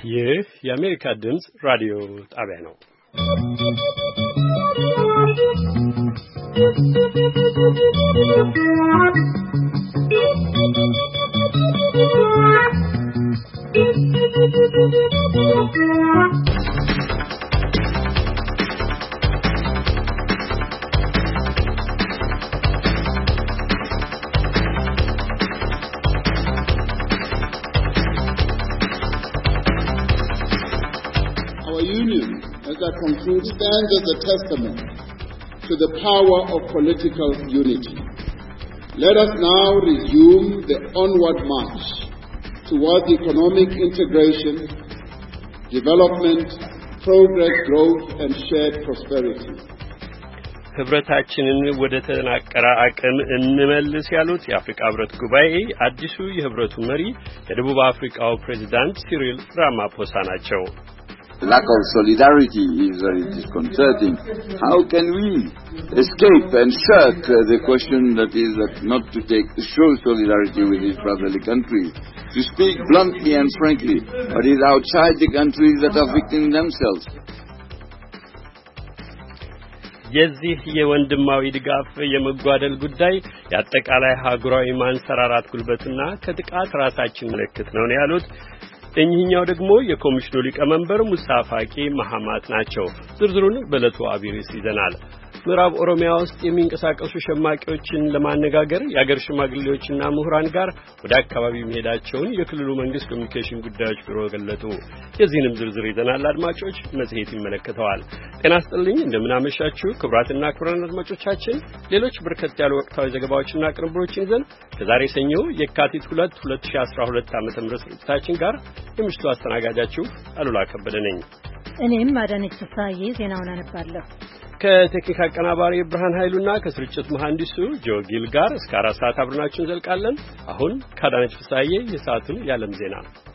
ይህ የአሜሪካ ድምጽ ራዲዮ ጣቢያ ነው። Stands as a testament to the power of political unity. Let us now resume the onward march towards economic integration, development, progress, growth, and shared prosperity. ህብረታችንን ወደ ተናቀረ አቅም እንመልስ ያሉት የአፍሪካ ህብረት ጉባኤ አዲሱ የህብረቱ መሪ የደቡብ አፍሪካው ፕሬዝዳንት ሲሪል ራማፖሳ ናቸው። Lack of solidarity is very disconcerting. How can we escape and shirk the question that is not to show solidarity with these brotherly countries, to speak bluntly and frankly, but is outside the countries that are victims themselves. የዚህ የወንድማዊ ድጋፍ የመጓደል ጉዳይ የአጠቃላይ ሀገራዊ ማንሰራራት ጉልበትና ከጥቃት ራሳችን ምልክት ነው ያሉት እኚህኛው ደግሞ የኮሚሽኑ ሊቀመንበር ሙሳ ፋቂ መሐማት ናቸው። ዝርዝሩን በዕለቱ አቢሪስ ይዘናል። ምዕራብ ኦሮሚያ ውስጥ የሚንቀሳቀሱ ሸማቂዎችን ለማነጋገር የአገር ሽማግሌዎችና ምሁራን ጋር ወደ አካባቢው መሄዳቸውን የክልሉ መንግስት ኮሚኒኬሽን ጉዳዮች ቢሮ ገለጡ። የዚህንም ዝርዝር ይዘናል። አድማጮች መጽሔት ይመለከተዋል። ጤና ይስጥልኝ፣ እንደምን አመሻችሁ ክቡራትና ክቡራን አድማጮቻችን። ሌሎች በርከት ያሉ ወቅታዊ ዘገባዎችና ቅንብሮችን ይዘን ከዛሬ ሰኞ የካቲት 2 2012 ዓ.ም ስርጭታችን ጋር የምሽቱ አስተናጋጃችሁ አሉላ ከበደ ነኝ። እኔም አዳነች ተሳዬ ዜናውን አነባለሁ። ከቴክኒክ አቀናባሪ ብርሃን ኃይሉና ከስርጭት መሐንዲሱ ጆጊል ጋር እስከ 4 ሰዓት አብረናችሁ እንዘልቃለን። አሁን ከአዳነች ተሳዬ የሰዓቱን የዓለም ዜና።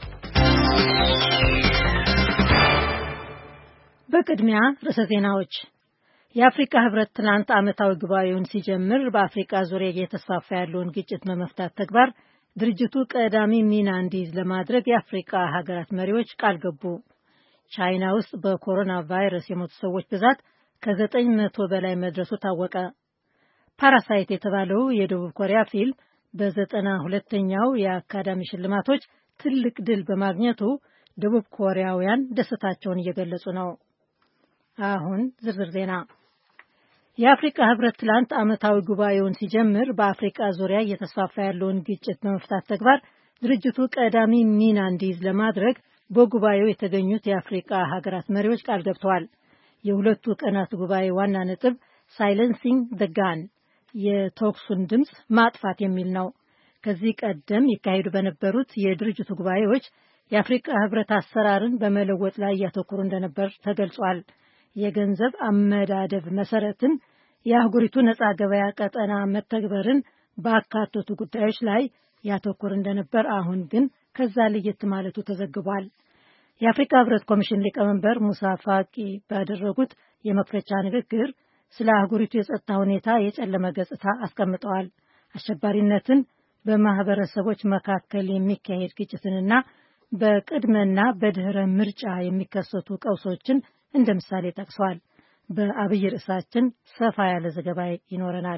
በቅድሚያ ርዕሰ ዜናዎች። የአፍሪካ ህብረት ትናንት ዓመታዊ ጉባኤውን ሲጀምር በአፍሪካ ዙሪያ እየተስፋፋ ያለውን ግጭት በመፍታት ተግባር ድርጅቱ ቀዳሚ ሚና እንዲይዝ ለማድረግ የአፍሪካ ሀገራት መሪዎች ቃል ገቡ። ቻይና ውስጥ በኮሮና ቫይረስ የሞቱ ሰዎች ብዛት ከ900 በላይ መድረሱ ታወቀ። ፓራሳይት የተባለው የደቡብ ኮሪያ ፊልም በ92ኛው የአካዳሚ ሽልማቶች ትልቅ ድል በማግኘቱ ደቡብ ኮሪያውያን ደስታቸውን እየገለጹ ነው። አሁን ዝርዝር ዜና። የአፍሪካ ህብረት ትላንት ዓመታዊ ጉባኤውን ሲጀምር በአፍሪካ ዙሪያ እየተስፋፋ ያለውን ግጭት በመፍታት ተግባር ድርጅቱ ቀዳሚ ሚና እንዲይዝ ለማድረግ በጉባኤው የተገኙት የአፍሪካ ሀገራት መሪዎች ቃል ገብተዋል። የሁለቱ ቀናት ጉባኤ ዋና ነጥብ ሳይለንሲንግ ዘ ጋን የተኩሱን ድምፅ ማጥፋት የሚል ነው። ከዚህ ቀደም ይካሄዱ በነበሩት የድርጅቱ ጉባኤዎች የአፍሪካ ህብረት አሰራርን በመለወጥ ላይ ያተኮሩ እንደነበር ተገልጿል። የገንዘብ አመዳደብ መሰረትን፣ የአህጉሪቱ ነፃ ገበያ ቀጠና መተግበርን ባካተቱ ጉዳዮች ላይ ያተኮር እንደነበር አሁን ግን ከዛ ለየት ማለቱ ተዘግቧል። የአፍሪካ ህብረት ኮሚሽን ሊቀመንበር ሙሳ ፋቂ ባደረጉት የመክፈቻ ንግግር ስለ አህጉሪቱ የጸጥታ ሁኔታ የጨለመ ገጽታ አስቀምጠዋል። አሸባሪነትን፣ በማህበረሰቦች መካከል የሚካሄድ ግጭትንና በቅድመና በድህረ ምርጫ የሚከሰቱ ቀውሶችን እንደ ምሳሌ ጠቅሰዋል። በአብይ ርዕሳችን ሰፋ ያለ ዘገባ ይኖረናል።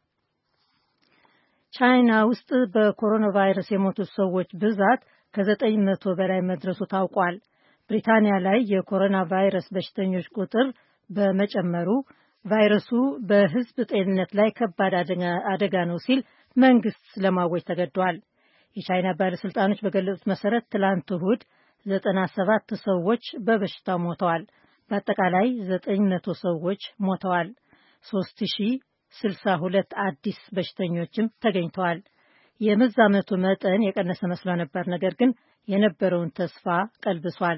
ቻይና ውስጥ በኮሮና ቫይረስ የሞቱት ሰዎች ብዛት ከ900 በላይ መድረሱ ታውቋል። ብሪታንያ ላይ የኮሮና ቫይረስ በሽተኞች ቁጥር በመጨመሩ ቫይረሱ በህዝብ ጤንነት ላይ ከባድ አደጋ ነው ሲል መንግስት ለማወጅ ተገዷል። የቻይና ባለስልጣኖች በገለጹት መሰረት ትላንት እሁድ 97 ሰዎች በበሽታው ሞተዋል። በአጠቃላይ 900 ሰዎች ሞተዋል። 3062 አዲስ በሽተኞችም ተገኝተዋል። የመዛመቱ መጠን የቀነሰ መስሎ ነበር፣ ነገር ግን የነበረውን ተስፋ ቀልብሷል።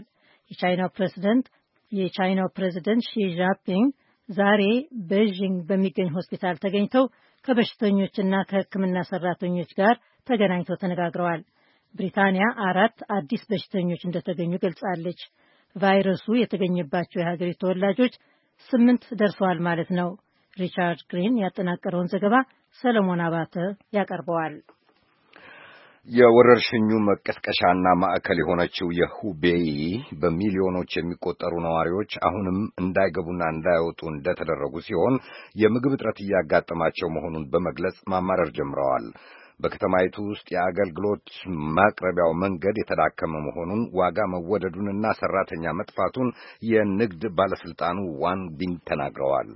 የቻይናው ፕሬዝደንት ሺ ጂንፒንግ ዛሬ ቤጂንግ በሚገኝ ሆስፒታል ተገኝተው ከበሽተኞችና ከሕክምና ሰራተኞች ጋር ተገናኝተው ተነጋግረዋል። ብሪታንያ 4 አዲስ በሽተኞች እንደተገኙ ገልጻለች። ቫይረሱ የተገኘባቸው የሀገሪቱ ተወላጆች 8 ደርሰዋል ማለት ነው። ሪቻርድ ግሪን ያጠናቀረውን ዘገባ ሰለሞን አባተ ያቀርበዋል። የወረርሽኙ መቀስቀሻና ማዕከል የሆነችው የሁቤይ በሚሊዮኖች የሚቆጠሩ ነዋሪዎች አሁንም እንዳይገቡና እንዳይወጡ እንደተደረጉ ሲሆን የምግብ እጥረት እያጋጠማቸው መሆኑን በመግለጽ ማማረር ጀምረዋል። በከተማይቱ ውስጥ የአገልግሎት ማቅረቢያው መንገድ የተዳከመ መሆኑን፣ ዋጋ መወደዱንና ሰራተኛ መጥፋቱን የንግድ ባለስልጣኑ ዋን ቢን ተናግረዋል።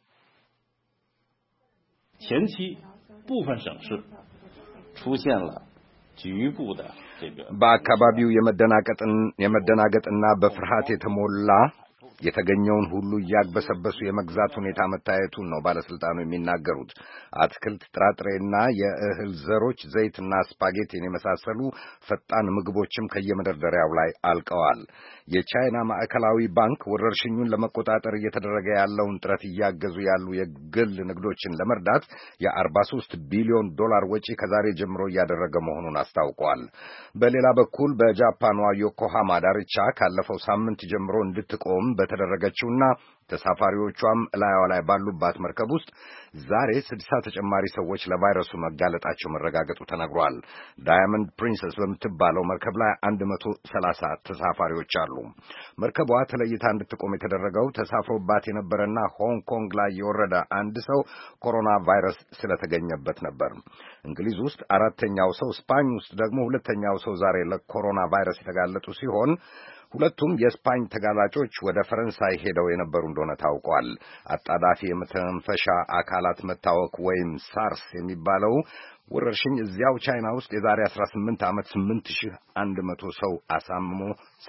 前期部分省市出现了局部的这个 በአካባቢው የመደናገጥና በፍርሃት የተሞላ የተገኘውን ሁሉ ያግበሰበሱ የመግዛት ሁኔታ መታየቱን ነው ባለስልጣኑ የሚናገሩት። አትክልት፣ ጥራጥሬና የእህል ዘሮች፣ ዘይትና ስፓጌቲን የመሳሰሉ ፈጣን ምግቦችም ከየመደርደሪያው ላይ አልቀዋል። የቻይና ማዕከላዊ ባንክ ወረርሽኙን ለመቆጣጠር እየተደረገ ያለውን ጥረት እያገዙ ያሉ የግል ንግዶችን ለመርዳት የ43 ቢሊዮን ዶላር ወጪ ከዛሬ ጀምሮ እያደረገ መሆኑን አስታውቋል። በሌላ በኩል በጃፓኗ ዮኮሃማ ዳርቻ ካለፈው ሳምንት ጀምሮ እንድትቆም በተደረገችውና ተሳፋሪዎቿም ላይዋ ላይ ባሉባት መርከብ ውስጥ ዛሬ 60 ተጨማሪ ሰዎች ለቫይረሱ መጋለጣቸው መረጋገጡ ተነግሯል። ዳያመንድ ፕሪንሰስ በምትባለው መርከብ ላይ 130 ተሳፋሪዎች አሉ። መርከቧ ተለይታ እንድትቆም የተደረገው ተሳፍሮባት የነበረና ሆንግ ኮንግ ላይ የወረደ አንድ ሰው ኮሮና ቫይረስ ስለተገኘበት ነበር። እንግሊዝ ውስጥ 4ኛው ሰው፣ ስፓኝ ውስጥ ደግሞ 2ኛው ሰው ዛሬ ለኮሮና ቫይረስ የተጋለጡ ሲሆን ሁለቱም የስፓኝ ተጋላጮች ወደ ፈረንሳይ ሄደው የነበሩ እንደሆነ ታውቋል። አጣዳፊ የመተንፈሻ አካላት መታወክ ወይም ሳርስ የሚባለው ወረርሽኝ እዚያው ቻይና ውስጥ የዛሬ 18 ዓመት 8100 ሰው አሳምሞ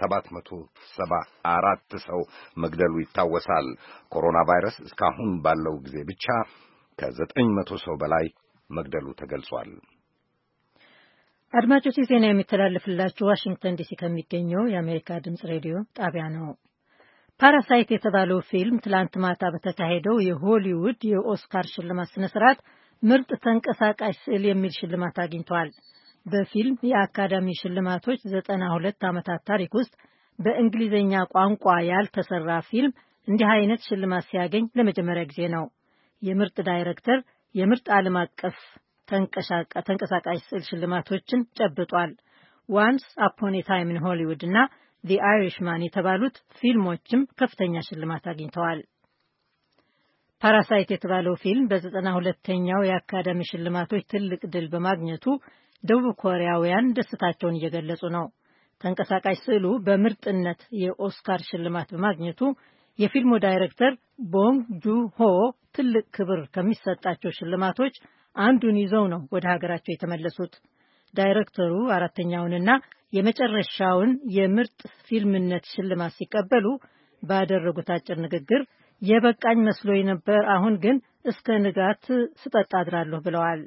774 ሰው መግደሉ ይታወሳል። ኮሮና ቫይረስ እስካሁን ባለው ጊዜ ብቻ ከ900 ሰው በላይ መግደሉ ተገልጿል። አድማጮች ዜና የሚተላለፍላችሁ ዋሽንግተን ዲሲ ከሚገኘው የአሜሪካ ድምጽ ሬዲዮ ጣቢያ ነው። ፓራሳይት የተባለው ፊልም ትላንት ማታ በተካሄደው የሆሊውድ የኦስካር ሽልማት ስነ ስርዓት ምርጥ ተንቀሳቃሽ ስዕል የሚል ሽልማት አግኝቷል። በፊልም የአካዳሚ ሽልማቶች 92 ዓመታት ታሪክ ውስጥ በእንግሊዝኛ ቋንቋ ያልተሰራ ፊልም እንዲህ አይነት ሽልማት ሲያገኝ ለመጀመሪያ ጊዜ ነው። የምርጥ ዳይሬክተር፣ የምርጥ ዓለም አቀፍ ተንቀሳቃሽ ስዕል ሽልማቶችን ጨብጧል። ዋንስ አፖን ኤ ታይም ኢን ሆሊውድ እና ዲ አይሪሽማን የተባሉት ፊልሞችም ከፍተኛ ሽልማት አግኝተዋል። ፓራሳይት የተባለው ፊልም በ92ኛው የአካዳሚ ሽልማቶች ትልቅ ድል በማግኘቱ ደቡብ ኮሪያውያን ደስታቸውን እየገለጹ ነው። ተንቀሳቃሽ ስዕሉ በምርጥነት የኦስካር ሽልማት በማግኘቱ የፊልሙ ዳይሬክተር ቦንግ ጁሆ ትልቅ ክብር ከሚሰጣቸው ሽልማቶች አንዱን ይዘው ነው ወደ ሀገራቸው የተመለሱት። ዳይሬክተሩ አራተኛውንና የመጨረሻውን የምርጥ ፊልምነት ሽልማት ሲቀበሉ ባደረጉት አጭር ንግግር የበቃኝ መስሎኝ ነበር፣ አሁን ግን እስከ ንጋት ስጠጣ አድራለሁ ብለዋል።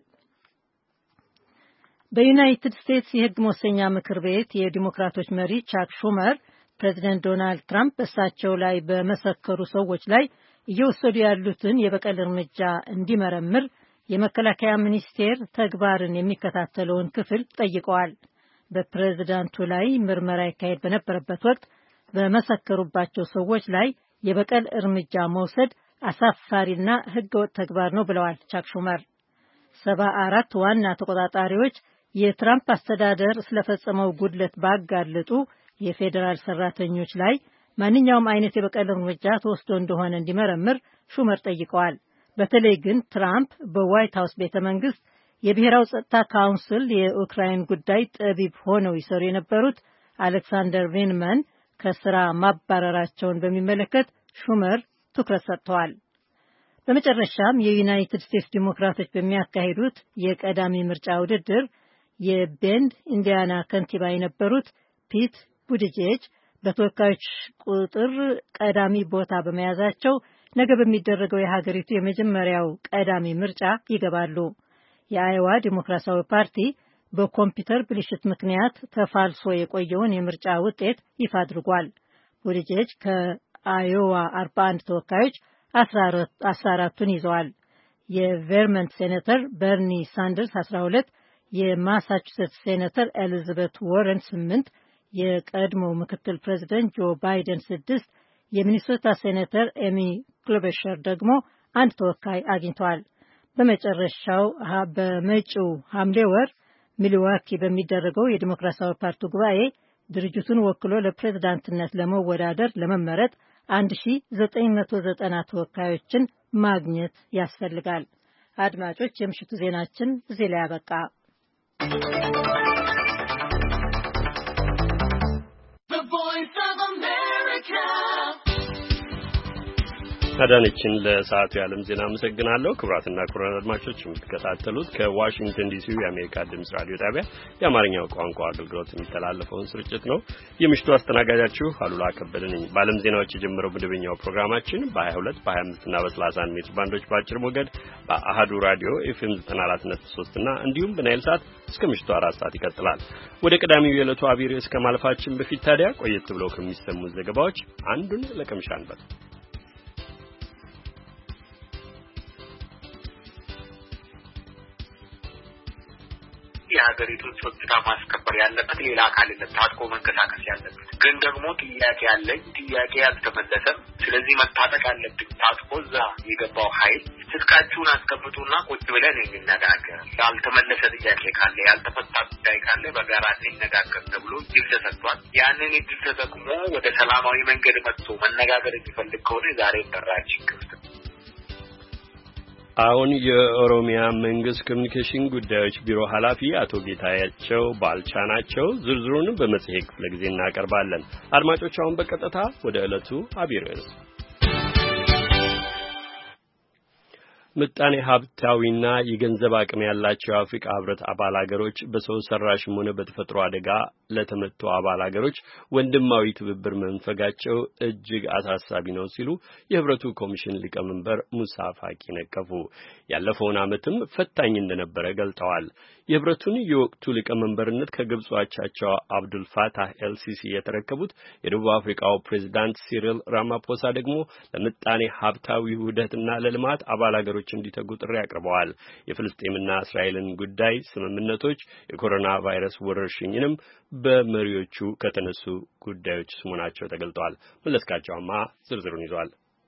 በዩናይትድ ስቴትስ የሕግ መወሰኛ ምክር ቤት የዲሞክራቶች መሪ ቻክ ሹመር ፕሬዚደንት ዶናልድ ትራምፕ እሳቸው ላይ በመሰከሩ ሰዎች ላይ እየወሰዱ ያሉትን የበቀል እርምጃ እንዲመረምር የመከላከያ ሚኒስቴር ተግባርን የሚከታተለውን ክፍል ጠይቀዋል። በፕሬዝዳንቱ ላይ ምርመራ ይካሄድ በነበረበት ወቅት በመሰከሩባቸው ሰዎች ላይ የበቀል እርምጃ መውሰድ አሳፋሪና ሕገወጥ ተግባር ነው ብለዋል ቻክ ሹመር። 74 ዋና ተቆጣጣሪዎች የትራምፕ አስተዳደር ስለፈጸመው ጉድለት ባጋለጡ የፌዴራል ሰራተኞች ላይ ማንኛውም አይነት የበቀል እርምጃ ተወስዶ እንደሆነ እንዲመረምር ሹመር ጠይቀዋል። በተለይ ግን ትራምፕ በዋይት ሀውስ ቤተ መንግስት የብሔራዊ ጸጥታ ካውንስል የኡክራይን ጉዳይ ጠቢብ ሆነው ይሰሩ የነበሩት አሌክሳንደር ቬንመን ከስራ ማባረራቸውን በሚመለከት ሹመር ትኩረት ሰጥተዋል። በመጨረሻም የዩናይትድ ስቴትስ ዲሞክራቶች በሚያካሂዱት የቀዳሚ ምርጫ ውድድር የቤንድ ኢንዲያና ከንቲባ የነበሩት ፒት ቡቲጄጅ በተወካዮች ቁጥር ቀዳሚ ቦታ በመያዛቸው ነገ በሚደረገው የሀገሪቱ የመጀመሪያው ቀዳሚ ምርጫ ይገባሉ። የአይዋ ዲሞክራሲያዊ ፓርቲ በኮምፒውተር ብልሽት ምክንያት ተፋልሶ የቆየውን የምርጫ ውጤት ይፋ አድርጓል። ቡቲጄጅ ከአዮዋ 41 ተወካዮች 14ቱን ይዘዋል። የቨርመንት ሴኔተር በርኒ ሳንደርስ 12፣ የማሳቹሴትስ ሴኔተር ኤሊዛቤት ዋረን 8፣ የቀድሞው ምክትል ፕሬዚደንት ጆ ባይደን 6፣ የሚኒሶታ ሴኔተር ኤሚ ክሎበሸር ደግሞ 1 ተወካይ አግኝተዋል። በመጨረሻው በመጪው ሐምሌ ወር ሚልዋኪ በሚደረገው የዲሞክራሲያዊ ፓርቲ ጉባኤ ድርጅቱን ወክሎ ለፕሬዝዳንትነት ለመወዳደር ለመመረጥ 1990 ተወካዮችን ማግኘት ያስፈልጋል። አድማጮች፣ የምሽቱ ዜናችን እዚህ ላይ ያበቃ። አዳነችን ለሰዓቱ የዓለም ዜና አመሰግናለሁ። ክቡራትና ክቡራን አድማጮች የምትከታተሉት ከዋሽንግተን ዲሲ የአሜሪካ ድምጽ ራዲዮ ጣቢያ የአማርኛው ቋንቋ አገልግሎት የሚተላለፈውን ስርጭት ነው። የምሽቱ አስተናጋጃችሁ አሉላ ከበደ ነኝ። በዓለም ዜናዎች የጀመረው መደበኛው ፕሮግራማችን በ22 በ25 እና በ31 ሜትር ባንዶች በአጭር ሞገድ በአሃዱ ራዲዮ ኤፍኤም 94.3 እና እንዲሁም በናይል ሳት እስከ ምሽቱ 4 ሰዓት ይቀጥላል። ወደ ቀዳሚው የዕለቱ አብይ ርዕስ ከማለፋችን በፊት ታዲያ ቆየት ብለው ከሚሰሙት ዘገባዎች አንዱን ለቅምሻ እንበል። የሀገሪቱን ጸጥታ ማስከበር ያለበት ሌላ አካል የለም፣ ታጥቆ መንቀሳቀስ ያለበት። ግን ደግሞ ጥያቄ ያለኝ ጥያቄ ያልተመለሰም። ስለዚህ መታጠቅ ያለብን ታጥቆ እዛ የገባው ኃይል ትጥቃችሁን አስቀምጡና ቁጭ ብለን እንነጋገር፣ ያልተመለሰ ጥያቄ ካለ ያልተፈታ ጉዳይ ካለ በጋራ እንነጋገር ተብሎ እድል ተሰጥቷል። ያንን እድል ተጠቅሞ ወደ ሰላማዊ መንገድ መጥቶ መነጋገር የሚፈልግ ከሆነ ዛሬ በራችን ክፍት ነው። አሁን የኦሮሚያ መንግስት ኮሚኒኬሽን ጉዳዮች ቢሮ ኃላፊ አቶ ጌታቸው ባልቻ ናቸው። ዝርዝሩን በመጽሔት ክፍለ ጊዜ እናቀርባለን። አድማጮች፣ አሁን በቀጥታ ወደ ዕለቱ አብይ ርዕስ ምጣኔ ሀብታዊና የገንዘብ አቅም ያላቸው የአፍሪካ ህብረት አባል ሀገሮች በሰው ሰራሽም ሆነ በተፈጥሮ አደጋ ለተመቱ አባል ሀገሮች ወንድማዊ ትብብር መንፈጋቸው እጅግ አሳሳቢ ነው ሲሉ የህብረቱ ኮሚሽን ሊቀመንበር ሙሳ ፋቂ ነቀፉ። ያለፈውን ዓመትም ፈታኝ እንደነበረ ገልጠዋል። የህብረቱን የወቅቱ ሊቀመንበርነት ከግብጽ አቻቸው አብዱል ፋታህ ኤልሲሲ የተረከቡት የደቡብ አፍሪካው ፕሬዝዳንት ሲሪል ራማፖሳ ደግሞ ለምጣኔ ሀብታዊ ውህደትና ለልማት አባል ሀገሮች እንዲተጉ ጥሪ አቅርበዋል። የፍልስጤምና እስራኤልን ጉዳይ ስምምነቶች፣ የኮሮና ቫይረስ ወረርሽኝንም በመሪዎቹ ከተነሱ ጉዳዮች ስሙናቸው ተገልጧል። መለስካቸውማ ዝርዝሩን ይዟል።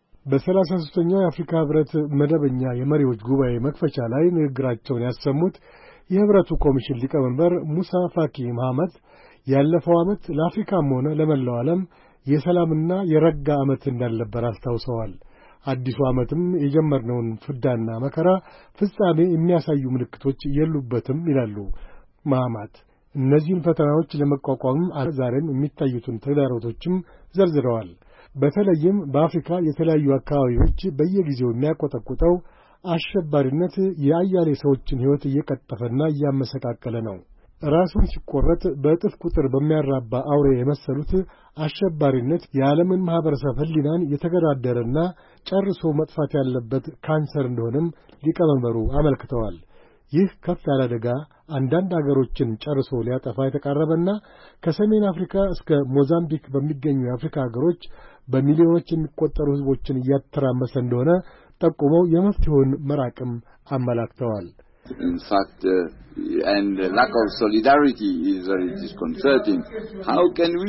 በ33ኛው የአፍሪካ ህብረት መደበኛ የመሪዎች ጉባኤ መክፈቻ ላይ ንግግራቸውን ያሰሙት የህብረቱ ኮሚሽን ሊቀመንበር ሙሳ ፋቂ መሐመድ ያለፈው ዓመት ለአፍሪካም ሆነ ለመላው ዓለም የሰላምና የረጋ ዓመት እንዳልነበር አስታውሰዋል። አዲሱ ዓመትም የጀመርነውን ፍዳና መከራ ፍጻሜ የሚያሳዩ ምልክቶች የሉበትም ይላሉ መሐመድ። እነዚህን ፈተናዎች ለመቋቋም ዛሬም የሚታዩትን ተግዳሮቶችም ዘርዝረዋል። በተለይም በአፍሪካ የተለያዩ አካባቢዎች በየጊዜው የሚያቆጠቁጠው አሸባሪነት የአያሌ ሰዎችን ሕይወት እየቀጠፈና እያመሰቃቀለ ነው። ራሱን ሲቆረጥ በእጥፍ ቁጥር በሚያራባ አውሬ የመሰሉት አሸባሪነት የዓለምን ማኅበረሰብ ሕሊናን የተገዳደረና ጨርሶ መጥፋት ያለበት ካንሰር እንደሆነም ሊቀመንበሩ አመልክተዋል። ይህ ከፍ ያለ አደጋ አንዳንድ አገሮችን ጨርሶ ሊያጠፋ የተቃረበና ከሰሜን አፍሪካ እስከ ሞዛምቢክ በሚገኙ የአፍሪካ አገሮች በሚሊዮኖች የሚቆጠሩ ሕዝቦችን እያተራመሰ እንደሆነ ጠቁመው የመፍትሄውን መራቅም አመላክተዋል። In fact, and lack of solidarity is very disconcerting. How can we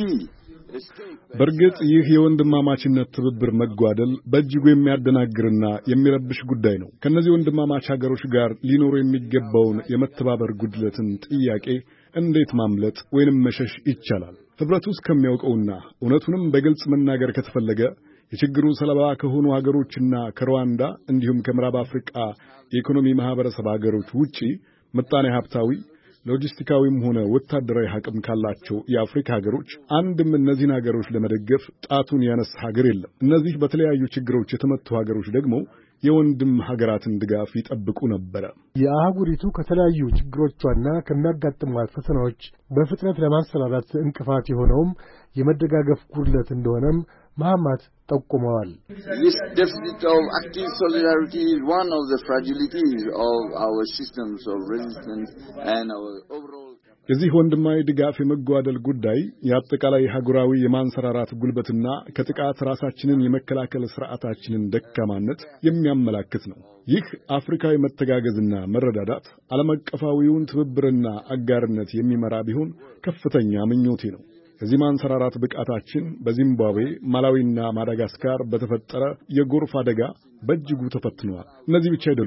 በእርግጥ ይህ የወንድማማችነት ትብብር መጓደል በእጅጉ የሚያደናግርና የሚረብሽ ጉዳይ ነው። ከነዚህ ወንድማማች ሀገሮች ጋር ሊኖሩ የሚገባውን የመተባበር ጉድለትን ጥያቄ እንዴት ማምለጥ ወይንም መሸሽ ይቻላል? ህብረቱ እስከሚያውቀውና እውነቱንም በግልጽ መናገር ከተፈለገ የችግሩ ሰለባ ከሆኑ ሀገሮችና ከሩዋንዳ እንዲሁም ከምዕራብ አፍሪካ የኢኮኖሚ ማህበረሰብ ሀገሮች ውጪ ምጣኔ ሀብታዊ ሎጂስቲካዊም ሆነ ወታደራዊ አቅም ካላቸው የአፍሪካ ሀገሮች አንድም እነዚህን ሀገሮች ለመደገፍ ጣቱን ያነሳ ሀገር የለም። እነዚህ በተለያዩ ችግሮች የተመቱ ሀገሮች ደግሞ የወንድም ሀገራትን ድጋፍ ይጠብቁ ነበር። የአህጉሪቱ ከተለያዩ ችግሮቿና ከሚያጋጥሟት ፈተናዎች በፍጥነት ለማሰራራት እንቅፋት የሆነውም የመደጋገፍ ጉድለት እንደሆነም መሐመድ ጠቁመዋል። This deficit of active solidarity is one of the fragilities of our systems of resistance and our overall. የዚህ ወንድማዊ ድጋፍ የመጓደል ጉዳይ የአጠቃላይ ሀገራዊ የማንሰራራት ጉልበትና ከጥቃት ራሳችንን የመከላከል ስርዓታችንን ደካማነት የሚያመላክት ነው። ይህ አፍሪካዊ መተጋገዝና መረዳዳት ዓለም አቀፋዊውን ትብብርና አጋርነት የሚመራ ቢሆን ከፍተኛ ምኞቴ ነው። የዚህ ማንሰራራት ብቃታችን በዚምባብዌ፣ ማላዊና ማዳጋስካር በተፈጠረ የጎርፍ አደጋ በእጅጉ ተፈትነዋል። እነዚህ ብቻ አይደሉም።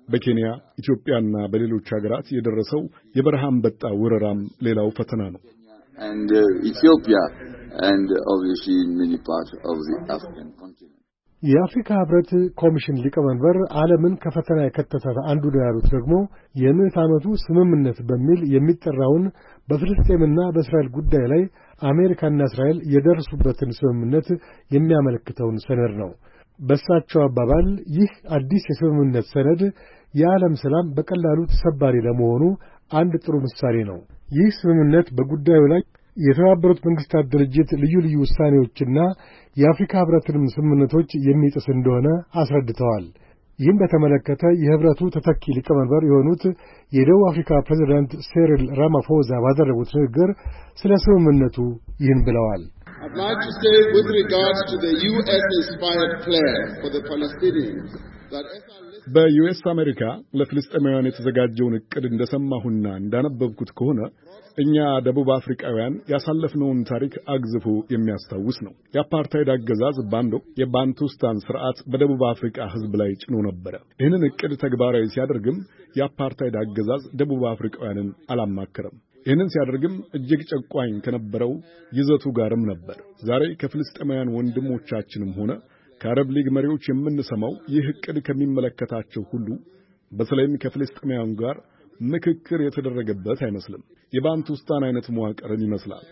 በኬንያ ኢትዮጵያና በሌሎች ሀገራት የደረሰው የበረሃ አንበጣ ወረራም ሌላው ፈተና ነው። And Ethiopia and obviously in many parts of the African continent. የአፍሪካ ህብረት ኮሚሽን ሊቀመንበር ዓለምን ከፈተና የከተተ አንዱ ነው ያሉት ደግሞ የምዕተ ዓመቱ ስምምነት በሚል የሚጠራውን በፍልስጤምና በእስራኤል ጉዳይ ላይ አሜሪካና እስራኤል የደረሱበትን ስምምነት የሚያመለክተውን ሰነድ ነው። በእሳቸው አባባል ይህ አዲስ የስምምነት ሰነድ የዓለም ሰላም በቀላሉ ተሰባሪ ለመሆኑ አንድ ጥሩ ምሳሌ ነው። ይህ ስምምነት በጉዳዩ ላይ የተባበሩት መንግስታት ድርጅት ልዩ ልዩ ውሳኔዎችና የአፍሪካ ህብረትንም ስምምነቶች የሚጥስ እንደሆነ አስረድተዋል። ይህን በተመለከተ የህብረቱ ተተኪ ሊቀመንበር የሆኑት የደቡብ አፍሪካ ፕሬዝዳንት ሴሪል ራማፎዛ ባደረጉት ንግግር ስለ ስምምነቱ ይህን ብለዋል። I'd like to say with regards to the US-inspired plan for the Palestinians that በዩኤስ አሜሪካ ለፍልስጤማውያን የተዘጋጀውን ዕቅድ እንደሰማሁና እንዳነበብኩት ከሆነ እኛ ደቡብ አፍሪካውያን ያሳለፍነውን ታሪክ አግዝፎ የሚያስታውስ ነው። የአፓርታይድ አገዛዝ ባንዶ የባንቱስታን ስርዓት በደቡብ አፍሪካ ህዝብ ላይ ጭኖ ነበር። ይህንን ዕቅድ ተግባራዊ ሲያደርግም የአፓርታይድ አገዛዝ ደቡብ አፍሪካውያንን አላማከረም። ይህንን ሲያደርግም እጅግ ጨቋኝ ከነበረው ይዘቱ ጋርም ነበር። ዛሬ ከፍልስጤማውያን ወንድሞቻችንም ሆነ ከአረብ ሊግ መሪዎች የምንሰማው ይህ ዕቅድ ከሚመለከታቸው ሁሉ በተለይም ከፍልስጤማውያን ጋር ምክክር የተደረገበት አይመስልም። የባንቱስታን አይነት መዋቅርን ይመስላል።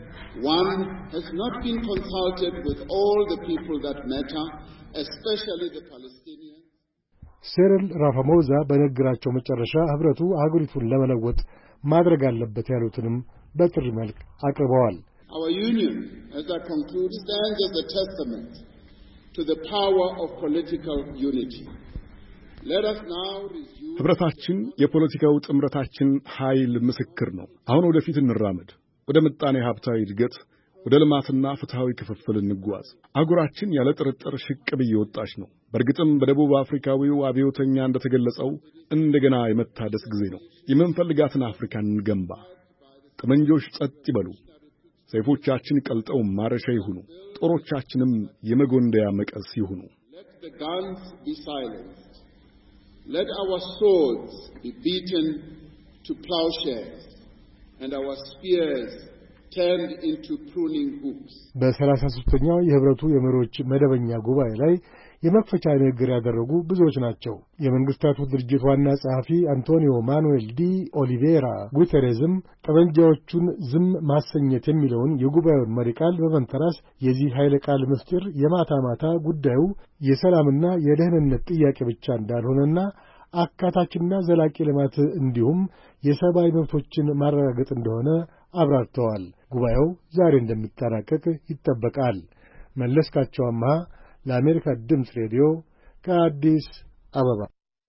One has not been consulted with all the people that matter, especially the Palestinians. ሴሪል ራማፎዛ በንግግራቸው መጨረሻ ህብረቱ አገሪቱን ለመለወጥ ማድረግ አለበት ያሉትንም በጥሪ መልክ አቅርበዋል። Our union, as I conclude, stands as a testament to the power of political unity. Let us now resume. ህብረታችን የፖለቲካው ጥምረታችን ኃይል ምስክር ነው። አሁን ወደፊት እንራመድ። ወደ ምጣኔ ሀብታዊ እድገት፣ ወደ ልማትና ፍትሃዊ ክፍፍል እንጓዝ። አህጉራችን ያለ ጥርጥር ሽቅብ እየወጣች ነው። በእርግጥም በደቡብ አፍሪካዊው አብዮተኛ እንደተገለጸው እንደገና የመታደስ ጊዜ ነው። የምንፈልጋትን አፍሪካን እንገንባ። ጠመንጆች ጸጥ ይበሉ። ሰይፎቻችን ቀልጠው ማረሻ ይሁኑ። ጦሮቻችንም የመጎንደያ መቀስ ይሁኑ። Let the guns be silenced. Let our swords be beaten to plowshares and our spears turned into pruning hooks. በ33ኛው የህብረቱ የመሪዎች መደበኛ ጉባኤ ላይ የመክፈቻ ንግግር ያደረጉ ብዙዎች ናቸው። የመንግስታቱ ድርጅት ዋና ጸሐፊ አንቶኒዮ ማኑኤል ዲ ኦሊቬራ ጉተሬዝም ጠመንጃዎቹን ዝም ማሰኘት የሚለውን የጉባኤውን መሪ ቃል በመንተራስ የዚህ ኃይለ ቃል ምስጢር የማታ ማታ ጉዳዩ የሰላምና የደህንነት ጥያቄ ብቻ እንዳልሆነና አካታችና ዘላቂ ልማት እንዲሁም የሰብአዊ መብቶችን ማረጋገጥ እንደሆነ አብራርተዋል። ጉባኤው ዛሬ እንደሚጠናቀቅ ይጠበቃል። መለስካቸው አምሃ ለአሜሪካ ድምፅ ሬዲዮ ከአዲስ አበባ።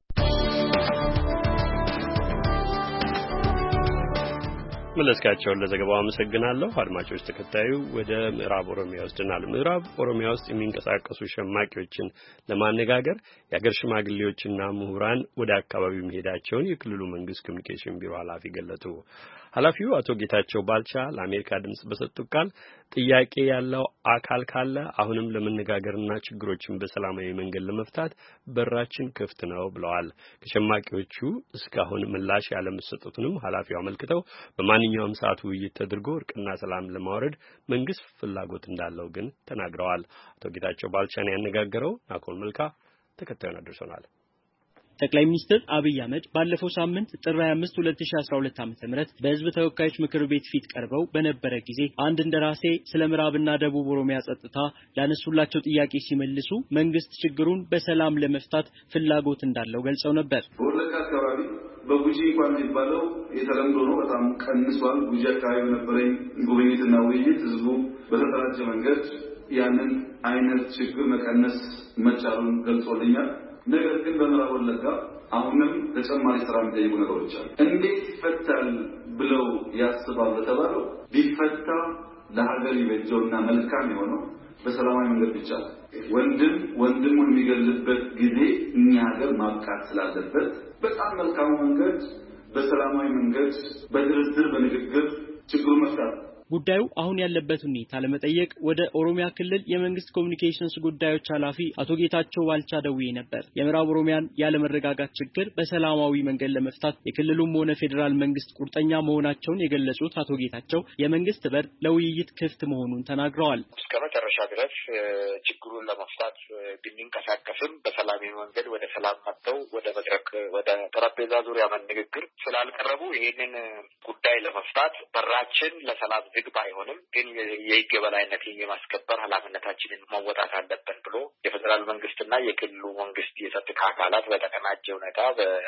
መለስካቸውን ለዘገባው አመሰግናለሁ። አድማጮች፣ ተከታዩ ወደ ምዕራብ ኦሮሚያ ወስደናል። ምዕራብ ኦሮሚያ ውስጥ የሚንቀሳቀሱ ሸማቂዎችን ለማነጋገር የአገር ሽማግሌዎችና ምሁራን ወደ አካባቢው መሄዳቸውን የክልሉ መንግስት ኮሚኒኬሽን ቢሮ ኃላፊ ገለጡ። ኃላፊው አቶ ጌታቸው ባልቻ ለአሜሪካ ድምጽ በሰጡት ቃል ጥያቄ ያለው አካል ካለ አሁንም ለመነጋገርና ችግሮችን በሰላማዊ መንገድ ለመፍታት በራችን ክፍት ነው ብለዋል። ከሸማቂዎቹ እስካሁን ምላሽ ያለመሰጠቱንም ኃላፊው አመልክተው በማንኛውም ሰዓት ውይይት ተደርጎ እርቅና ሰላም ለማውረድ መንግስት ፍላጎት እንዳለው ግን ተናግረዋል። አቶ ጌታቸው ባልቻን ያነጋገረው ናኮል መልካ ተከታዩን አድርሶናል። ጠቅላይ ሚኒስትር አብይ አህመድ ባለፈው ሳምንት ጥር 25 2012 ዓ.ም በህዝብ ተወካዮች ምክር ቤት ፊት ቀርበው በነበረ ጊዜ አንድ እንደራሴ ስለ ምዕራብና ደቡብ ኦሮሚያ ጸጥታ ያነሱላቸው ጥያቄ ሲመልሱ መንግስት ችግሩን በሰላም ለመፍታት ፍላጎት እንዳለው ገልጸው ነበር። ወለጋ አካባቢ በጉጂ እንኳን የሚባለው የተለምዶ ነው፣ በጣም ቀንሷል። ጉጂ አካባቢ ነበረኝ ጉብኝትና ውይይት ህዝቡ በተደራጀ መንገድ ያንን አይነት ችግር መቀነስ መቻሉን ገልጾልኛል። ነገር ግን በምዕራብ ወለጋ አሁንም ተጨማሪ ስራ የሚጠይቁ ነገሮች አሉ። እንዴት ይፈታል ብለው ያስባሉ ተባለው ቢፈታ ለሀገር ይበጀውና መልካም የሆነው በሰላማዊ መንገድ ብቻ ወንድም ወንድሙን የሚገልበት ጊዜ እኛ ሀገር ማብቃት ስላለበት በጣም መልካም መንገድ በሰላማዊ መንገድ በድርድር በንግግር ችግሩን መፍታት። ጉዳዩ አሁን ያለበት ሁኔታ ለመጠየቅ ወደ ኦሮሚያ ክልል የመንግስት ኮሚኒኬሽንስ ጉዳዮች ኃላፊ አቶ ጌታቸው ባልቻ ደውዬ ነበር። የምዕራብ ኦሮሚያን ያለመረጋጋት ችግር በሰላማዊ መንገድ ለመፍታት የክልሉም ሆነ ፌዴራል መንግስት ቁርጠኛ መሆናቸውን የገለጹት አቶ ጌታቸው የመንግስት በር ለውይይት ክፍት መሆኑን ተናግረዋል። እስከ መጨረሻ ድረስ ችግሩን ለመፍታት ብንንቀሳቀስም በሰላማዊ መንገድ ወደ ሰላም መጥተው ወደ መድረክ ወደ ጠረጴዛ ዙሪያ መነጋገር ስላልቀረቡ ይሄንን ጉዳይ ለመፍታት በራችን ለሰላም ዝግ ባይሆንም ግን የህግ የበላይነትን የማስከበር ኃላፊነታችንን መወጣት አለብን ብሎ የፌዴራል መንግስትና የክልሉ መንግስት የጸጥታ አካላት በተቀናጀ ሁኔታ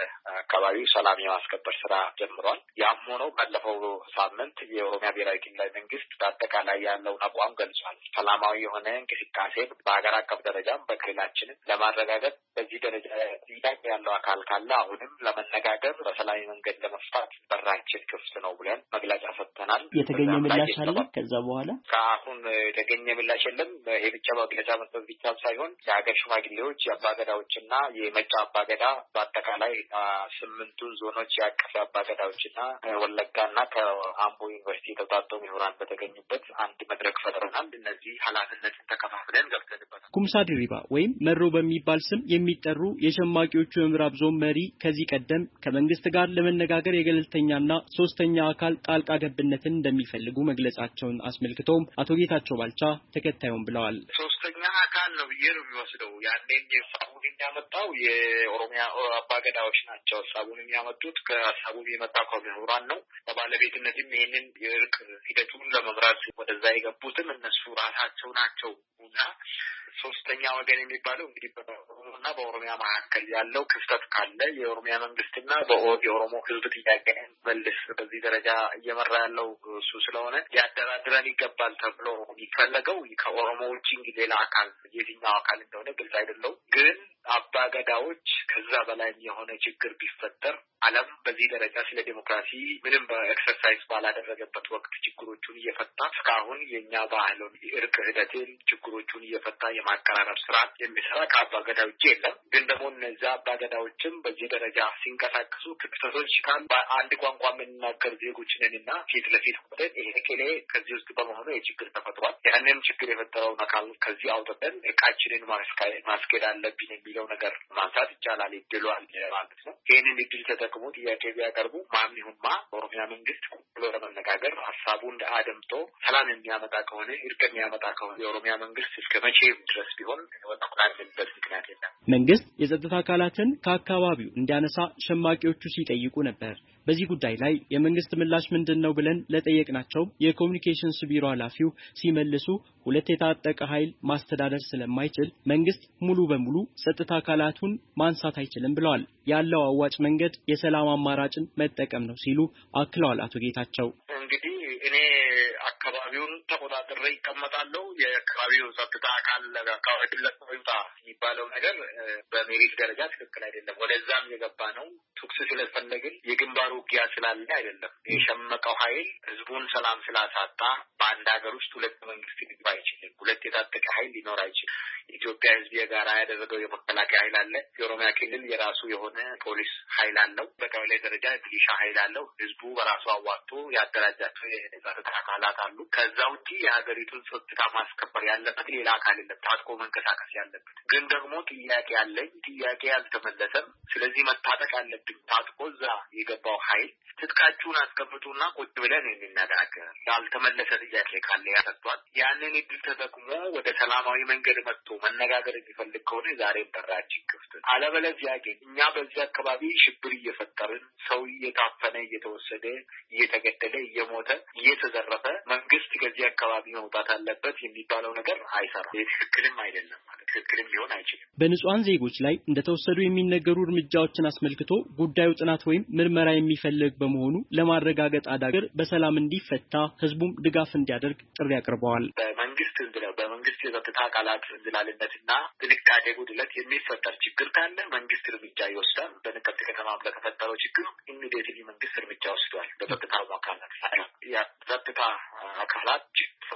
በአካባቢው ሰላም የማስከበር ስራ ጀምሯል። ያም ሆኖ ባለፈው ሳምንት የኦሮሚያ ብሔራዊ ክልላዊ መንግስት በአጠቃላይ ያለውን አቋም ገልጿል። ሰላማዊ የሆነ እንቅስቃሴ በሀገር አቀፍ ደረጃም በክልላችን ለማረጋገጥ በዚህ ደረጃ ጥያቄ ያለው አካል ካለ አሁንም ለመነጋገር በሰላማዊ መንገድ ለመፍታት በራችን ክፍት ነው ብለን መግለጫ ሰጥተናል። የተገኘ ምላሽ አለ? ከዛ በኋላ አሁን የተገኘ ምላሽ የለም። ይሄ ብቻ መግለጫ መስጠት ብቻ ሳይሆን የሀገር ሽማግሌዎች የአባገዳዎችና የመጫ አባገዳ በአጠቃላይ 8 ዞኖች ያቀፈ አባገዳዎችና ወለጋና ከአምቦ ዩኒቨርሲቲ የተውጣጡ ምሁራን በተገኙበት አንድ መድረክ ፈጥረናል። እነዚህ ኃላፊነትን ተከፋፍለን ገብተንበታል። ኩምሳ ድሪባ ወይም መሮ በሚባል ስም የሚጠሩ የሸማቂዎቹ የምዕራብ ዞን መሪ ከዚህ ቀደም ከመንግስት ጋር ለመነጋገር የገለልተኛና ሶስተኛ አካል ጣልቃ ገብነትን እንደሚፈልጉ መግለጻቸውን አስመልክቶም አቶ ጌታቸው ባልቻ ተከታዩን ብለዋል። ሶስተኛ አካል ነው ብዬ ነው የሚወስደው። ያንን ሀሳቡን የሚያመጣው የኦሮሚያ አባገዳዎች ናቸው። ሀሳቡን የሚያመጡት ከሀሳቡ የመጣ ከምሁራን ነው። በባለቤትነትም ይህንን የእርቅ ሂደቱን ለመምራት ወደዛ የገቡትም እነሱ ራሳቸው ናቸው እና ሶስተኛ ወገን የሚባለው እንግዲህ በኦሮሞና በኦሮሚያ መካከል ያለው ክፍተት ካለ የኦሮሚያ መንግስትና የኦሮሞ ህዝብ ጥያቄ መልስ በዚህ ደረጃ እየመራ ያለው እሱ ስለሆነ ሊያደራድረን ይገባል ተብሎ የሚፈለገው ከኦሮሞ ውጭ እንግዲህ ሌላ አካል የትኛው አካል እንደሆነ ግልጽ አይደለም። ግን አባገዳዎች ከዛ በላይ የሆነ ችግር ቢፈጠር ዓለም በዚህ ደረጃ ስለ ዲሞክራሲ ምንም በኤክሰርሳይዝ ባላደረገበት ወቅት ችግሮቹን እየፈታ እስካሁን የኛ ባህሉን እርቅ ሂደትን ችግሮቹን እየፈታ የማቀራረብ ስራ የሚሰራ ከአባገዳ ውጭ የለም። ግን ደግሞ እነዚያ አባገዳዎችም በዚህ ደረጃ ሲንቀሳቀሱ ክፍተቶች ካሉ በአንድ ቋንቋ የምንናገር ዜጎች ነንና ፊት ለፊት ወደን ይሄ ከሌ ከዚህ ውስጥ በመሆኑ የችግር ተፈጥሯል። ያንን ችግር የፈጠረውን አካል ከዚህ አውጥተን እቃችንን ማስኬድ አለብን የሚለው ነገር ማንሳት ይቻላል። ይድሏል ማለት ነው። ይህንን እድል ተጠቅሞ ጥያቄ ቢያቀርቡ ማን ይሁንማ ኦሮሚያ መንግስት ብሎ ለመነጋገር ሀሳቡን አደምጦ ሰላም የሚያመጣ ከሆነ እርቅ የሚያመጣ ከሆነ የኦሮሚያ መንግስት እስከ መቼም ድረስ ቢሆን ወጣቁላልበት ምክንያት የለም። መንግስት የጸጥታ አካላትን ከአካባቢው እንዲያነሳ ሸማቂዎቹ ሲጠይቁ ነበር። በዚህ ጉዳይ ላይ የመንግስት ምላሽ ምንድነው ብለን ለጠየቅናቸው የኮሚኒኬሽንስ ቢሮ ኃላፊው ሲመልሱ ሁለት የታጠቀ ኃይል ማስተዳደር ስለማይችል መንግስት ሙሉ በሙሉ ጸጥታ አካላቱን ማንሳት አይችልም ብለዋል። ያለው አዋጭ መንገድ የሰላም አማራጭን መጠቀም ነው ሲሉ አክለዋል አቶ ጌታቸው። እንግዲህ እኔ አካባቢውን ተቆጣጥሬ ይቀመጣለሁ። የአካባቢው ጸጥታ አካል አካባቢ ለቆይታ የሚባለው ነገር በሜሪት ደረጃ ትክክል አይደለም። ወደዛም የገባ ነው ቱክስ ስለፈለግን የግንባሩ ውጊያ ስላለ አይደለም። የሸመቀው ኃይል ህዝቡን ሰላም ስላሳጣ በአንድ ሀገር ውስጥ ሁለት መንግስት ሊገባ አይችልም። ሁለት የታጠቀ ኃይል ሊኖር አይችልም። ኢትዮጵያ ህዝብ የጋራ ያደረገው የመከላከያ ኃይል አለ። የኦሮሚያ ክልል የራሱ የሆነ ፖሊስ ኃይል አለው። በቀበሌ ደረጃ ሚሊሻ ኃይል አለው። ህዝቡ በራሱ አዋጥቶ ያደራጃቸው የጸጥታ አካላት አሉ። ከዛ ውጪ የሀገሪቱን ጸጥታ ማስከበር ያለበት ሌላ አካል የለም። ታጥቆ መንቀሳቀስ ያለበት ግን ደግሞ ጥያቄ አለኝ፣ ጥያቄ አልተመለሰም። ስለዚህ መታጠቅ አለብኝ። ታጥቆ እዛ የገባው ኃይል ትጥቃችሁን አስቀምጡና ቁጭ ብለን እንነጋገር። ያልተመለሰ ጥያቄ ካለ ያሰጥቷል። ያንን እድል ተጠቅሞ ወደ ሰላማዊ መንገድ መጥቶ መነጋገር የሚፈልግ ከሆነ ዛሬ በራችን ክፍት። አለበለዚያ ግን እኛ በዚህ አካባቢ ሽብር እየፈጠርን ሰው እየታፈነ እየተወሰደ እየተገደለ እየሞተ እየተዘረፈ መንግስት ከዚህ አካባቢ መውጣት አለበት የሚባለው ነገር አይሰራም። ትክክልም አይደለም ማለት ትክክልም ሊሆን አይችልም። በንጹሃን ዜጎች ላይ እንደተወሰዱ የሚነገሩ እርምጃዎችን አስመልክቶ ጉዳዩ ጥናት ወይም ምርመራ የሚፈልግ በመሆኑ ለማረጋገጥ አዳገር በሰላም እንዲፈታ ህዝቡም ድጋፍ እንዲያደርግ ጥሪ አቅርበዋል። በመንግስት የጸጥታ አካላት እንዝላልነትና ጥንቃቄ ጉድለት የሚፈጠር ችግር ካለ መንግስት እርምጃ ይወስዳል። በነቀምት ከተማ ለተፈጠረው ችግር ኢሚዲየትሊ መንግስት እርምጃ ወስዷል። በጸጥታ አካላት የጸጥታ አካላት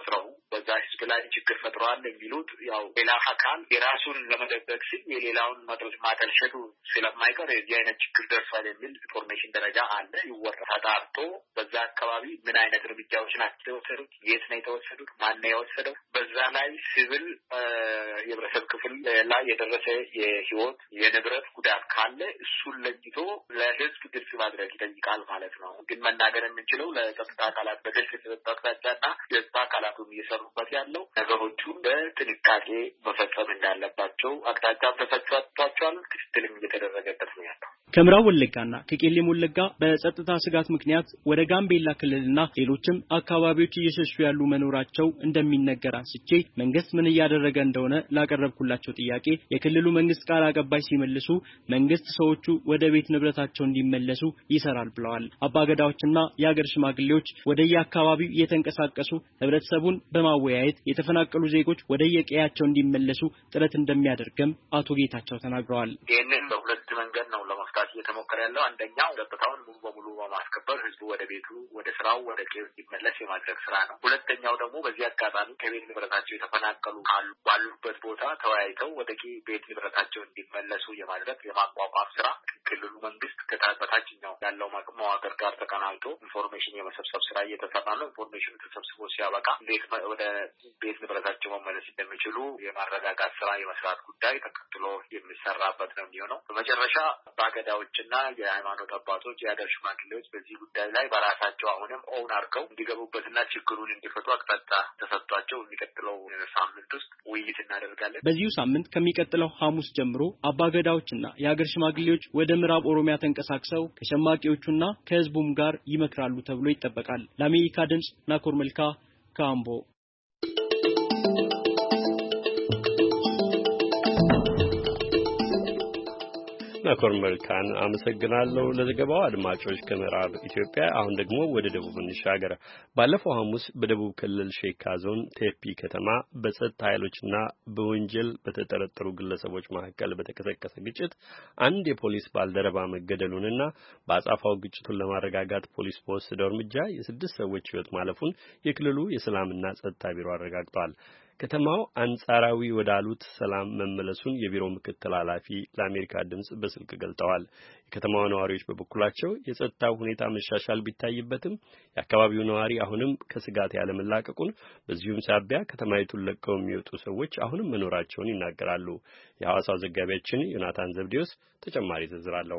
ፈጥረው በዛ ህዝብ ላይ ችግር ፈጥረዋል የሚሉት ያው ሌላ አካል የራሱን ለመደበቅ ሲል የሌላውን ማጠልሸቱ ስለማይቀር የዚህ አይነት ችግር ደርሷል የሚል ኢንፎርሜሽን ደረጃ አለ። ይወራል። ተጣርቶ በዛ አካባቢ ምን አይነት እርምጃዎች ናቸው የተወሰዱት፣ የት ነው የተወሰዱት፣ ማን ነው የወሰደው፣ በዛ ላይ ሲቪል የህብረተሰብ ክፍል ላይ የደረሰ የህይወት የንብረት ጉዳት ካለ እሱን ለይቶ ለህዝብ ግልጽ ማድረግ ይጠይቃል ማለት ነው። ግን መናገር የምንችለው ለጸጥታ አካላት በግልጽ የተሰጠ አቅጣጫና የጸጥታ አካላቱም እየሰሩበት ያለው ነገሮቹ በጥንቃቄ መፈጸም እንዳለባቸው አቅጣጫ ተሰጥቷቸዋል። ክትትልም እየተደረገበት ነው ያለው። ከምዕራብ ወለጋና ከቄለም ወለጋ በጸጥታ ስጋት ምክንያት ወደ ጋምቤላ ክልልና ሌሎችም አካባቢዎች እየሸሹ ያሉ መኖራቸው እንደሚነገር አንስቼ መንግስት ምን እያደረገ እንደሆነ ላቀረብኩላቸው ጥያቄ የክልሉ መንግስት ቃል አቀባይ ሲመልሱ መንግስት ሰዎቹ ወደ ቤት ንብረታቸው እንዲመለሱ ይሰራል ብለዋል። አባገዳዎችና የሀገር ሽማግሌዎች ወደየአካባቢው እየተንቀሳቀሱ ህብረተሰቡን በማወያየት የተፈናቀሉ ዜጎች ወደየቀያቸው እንዲመለሱ ጥረት እንደሚያደርግም አቶ ጌታቸው ተናግረዋል። ይህንን በሁለት መንገድ ነው ለመፍታት እየተሞከረ ያለው። አንደኛው ጸጥታውን ሙሉ በሙሉ በማስከበር ህዝቡ ወደ ቤቱ፣ ወደ ስራው፣ ወደ ቀዬው እንዲመለስ የማድረግ ስራ ነው። ሁለተኛው ደግሞ በዚህ አጋጣሚ ከቤት ንብረታቸው የተፈናቀሉ ካሉ ባሉበት ቦታ ተወያይተው ወደ ቤት ንብረታቸው እንዲመለሱ የማድረግ የማቋቋም ስራ ክልሉ መንግስት በታችኛው ያለው መዋቅር ጋር ተቀናጅቶ ኢንፎርሜሽን የመሰብሰብ ስራ እየተሰራ ነው። ኢንፎርሜሽኑ ተሰብስቦ ሲያበቃ እንዴት ወደ ቤት ንብረታቸው መመለስ እንደሚችሉ የማረጋጋት ስራ የመስራት ጉዳይ ተከትሎ የሚሰራበት ነው የሚሆነው። በመጨረሻ ባገዳዎችና የሃይማኖት አባቶች፣ የሀገር ሽማግሌዎች በዚህ ጉዳይ ላይ በራሳቸው አሁንም ኦውን አድርገው እንዲገቡበትና ችግሩን እንዲፈቱ አቅጣጫ ተሰጥቷቸው የሚቀጥለው ሳምንት ውስጥ ውይይት እናደርጋለን። በዚሁ ሳምንት ከሚቀጥለው ሐሙስ ጀምሮ አባገዳዎችና የሀገር ሽማግሌዎች ወደ ምዕራብ ኦሮሚያ ተንቀሳቅሰው ከሸማቂዎቹና ከህዝቡም ጋር ይመክራሉ ተብሎ ይጠበቃል። ለአሜሪካ ድምጽ ናኮር መልካ ካምቦ። ናኮር መልካን አመሰግናለሁ ለዘገባው። አድማጮች ከምዕራብ ኢትዮጵያ አሁን ደግሞ ወደ ደቡብ እንሻገር። ባለፈው ሐሙስ በደቡብ ክልል ሼካ ዞን ቴፒ ከተማ በጸጥታ ኃይሎችና በወንጀል በተጠረጠሩ ግለሰቦች መካከል በተቀሰቀሰ ግጭት አንድ የፖሊስ ባልደረባ መገደሉንና በአጻፋው ግጭቱን ለማረጋጋት ፖሊስ በወሰደው እርምጃ የስድስት ሰዎች ሕይወት ማለፉን የክልሉ የሰላምና ጸጥታ ቢሮ አረጋግጧል። ከተማው አንጻራዊ ወዳሉት ሰላም መመለሱን የቢሮው ምክትል ኃላፊ ለአሜሪካ ድምጽ በስልክ ገልጠዋል። የከተማው ነዋሪዎች በበኩላቸው የጸጥታው ሁኔታ መሻሻል ቢታይበትም የአካባቢው ነዋሪ አሁንም ከስጋት ያለመላቀቁን፣ በዚሁም ሳቢያ ከተማይቱን ለቀው የሚወጡ ሰዎች አሁንም መኖራቸውን ይናገራሉ። የሐዋሳው ዘጋቢያችን ዮናታን ዘብዴዎስ ተጨማሪ ዝርዝር አለው።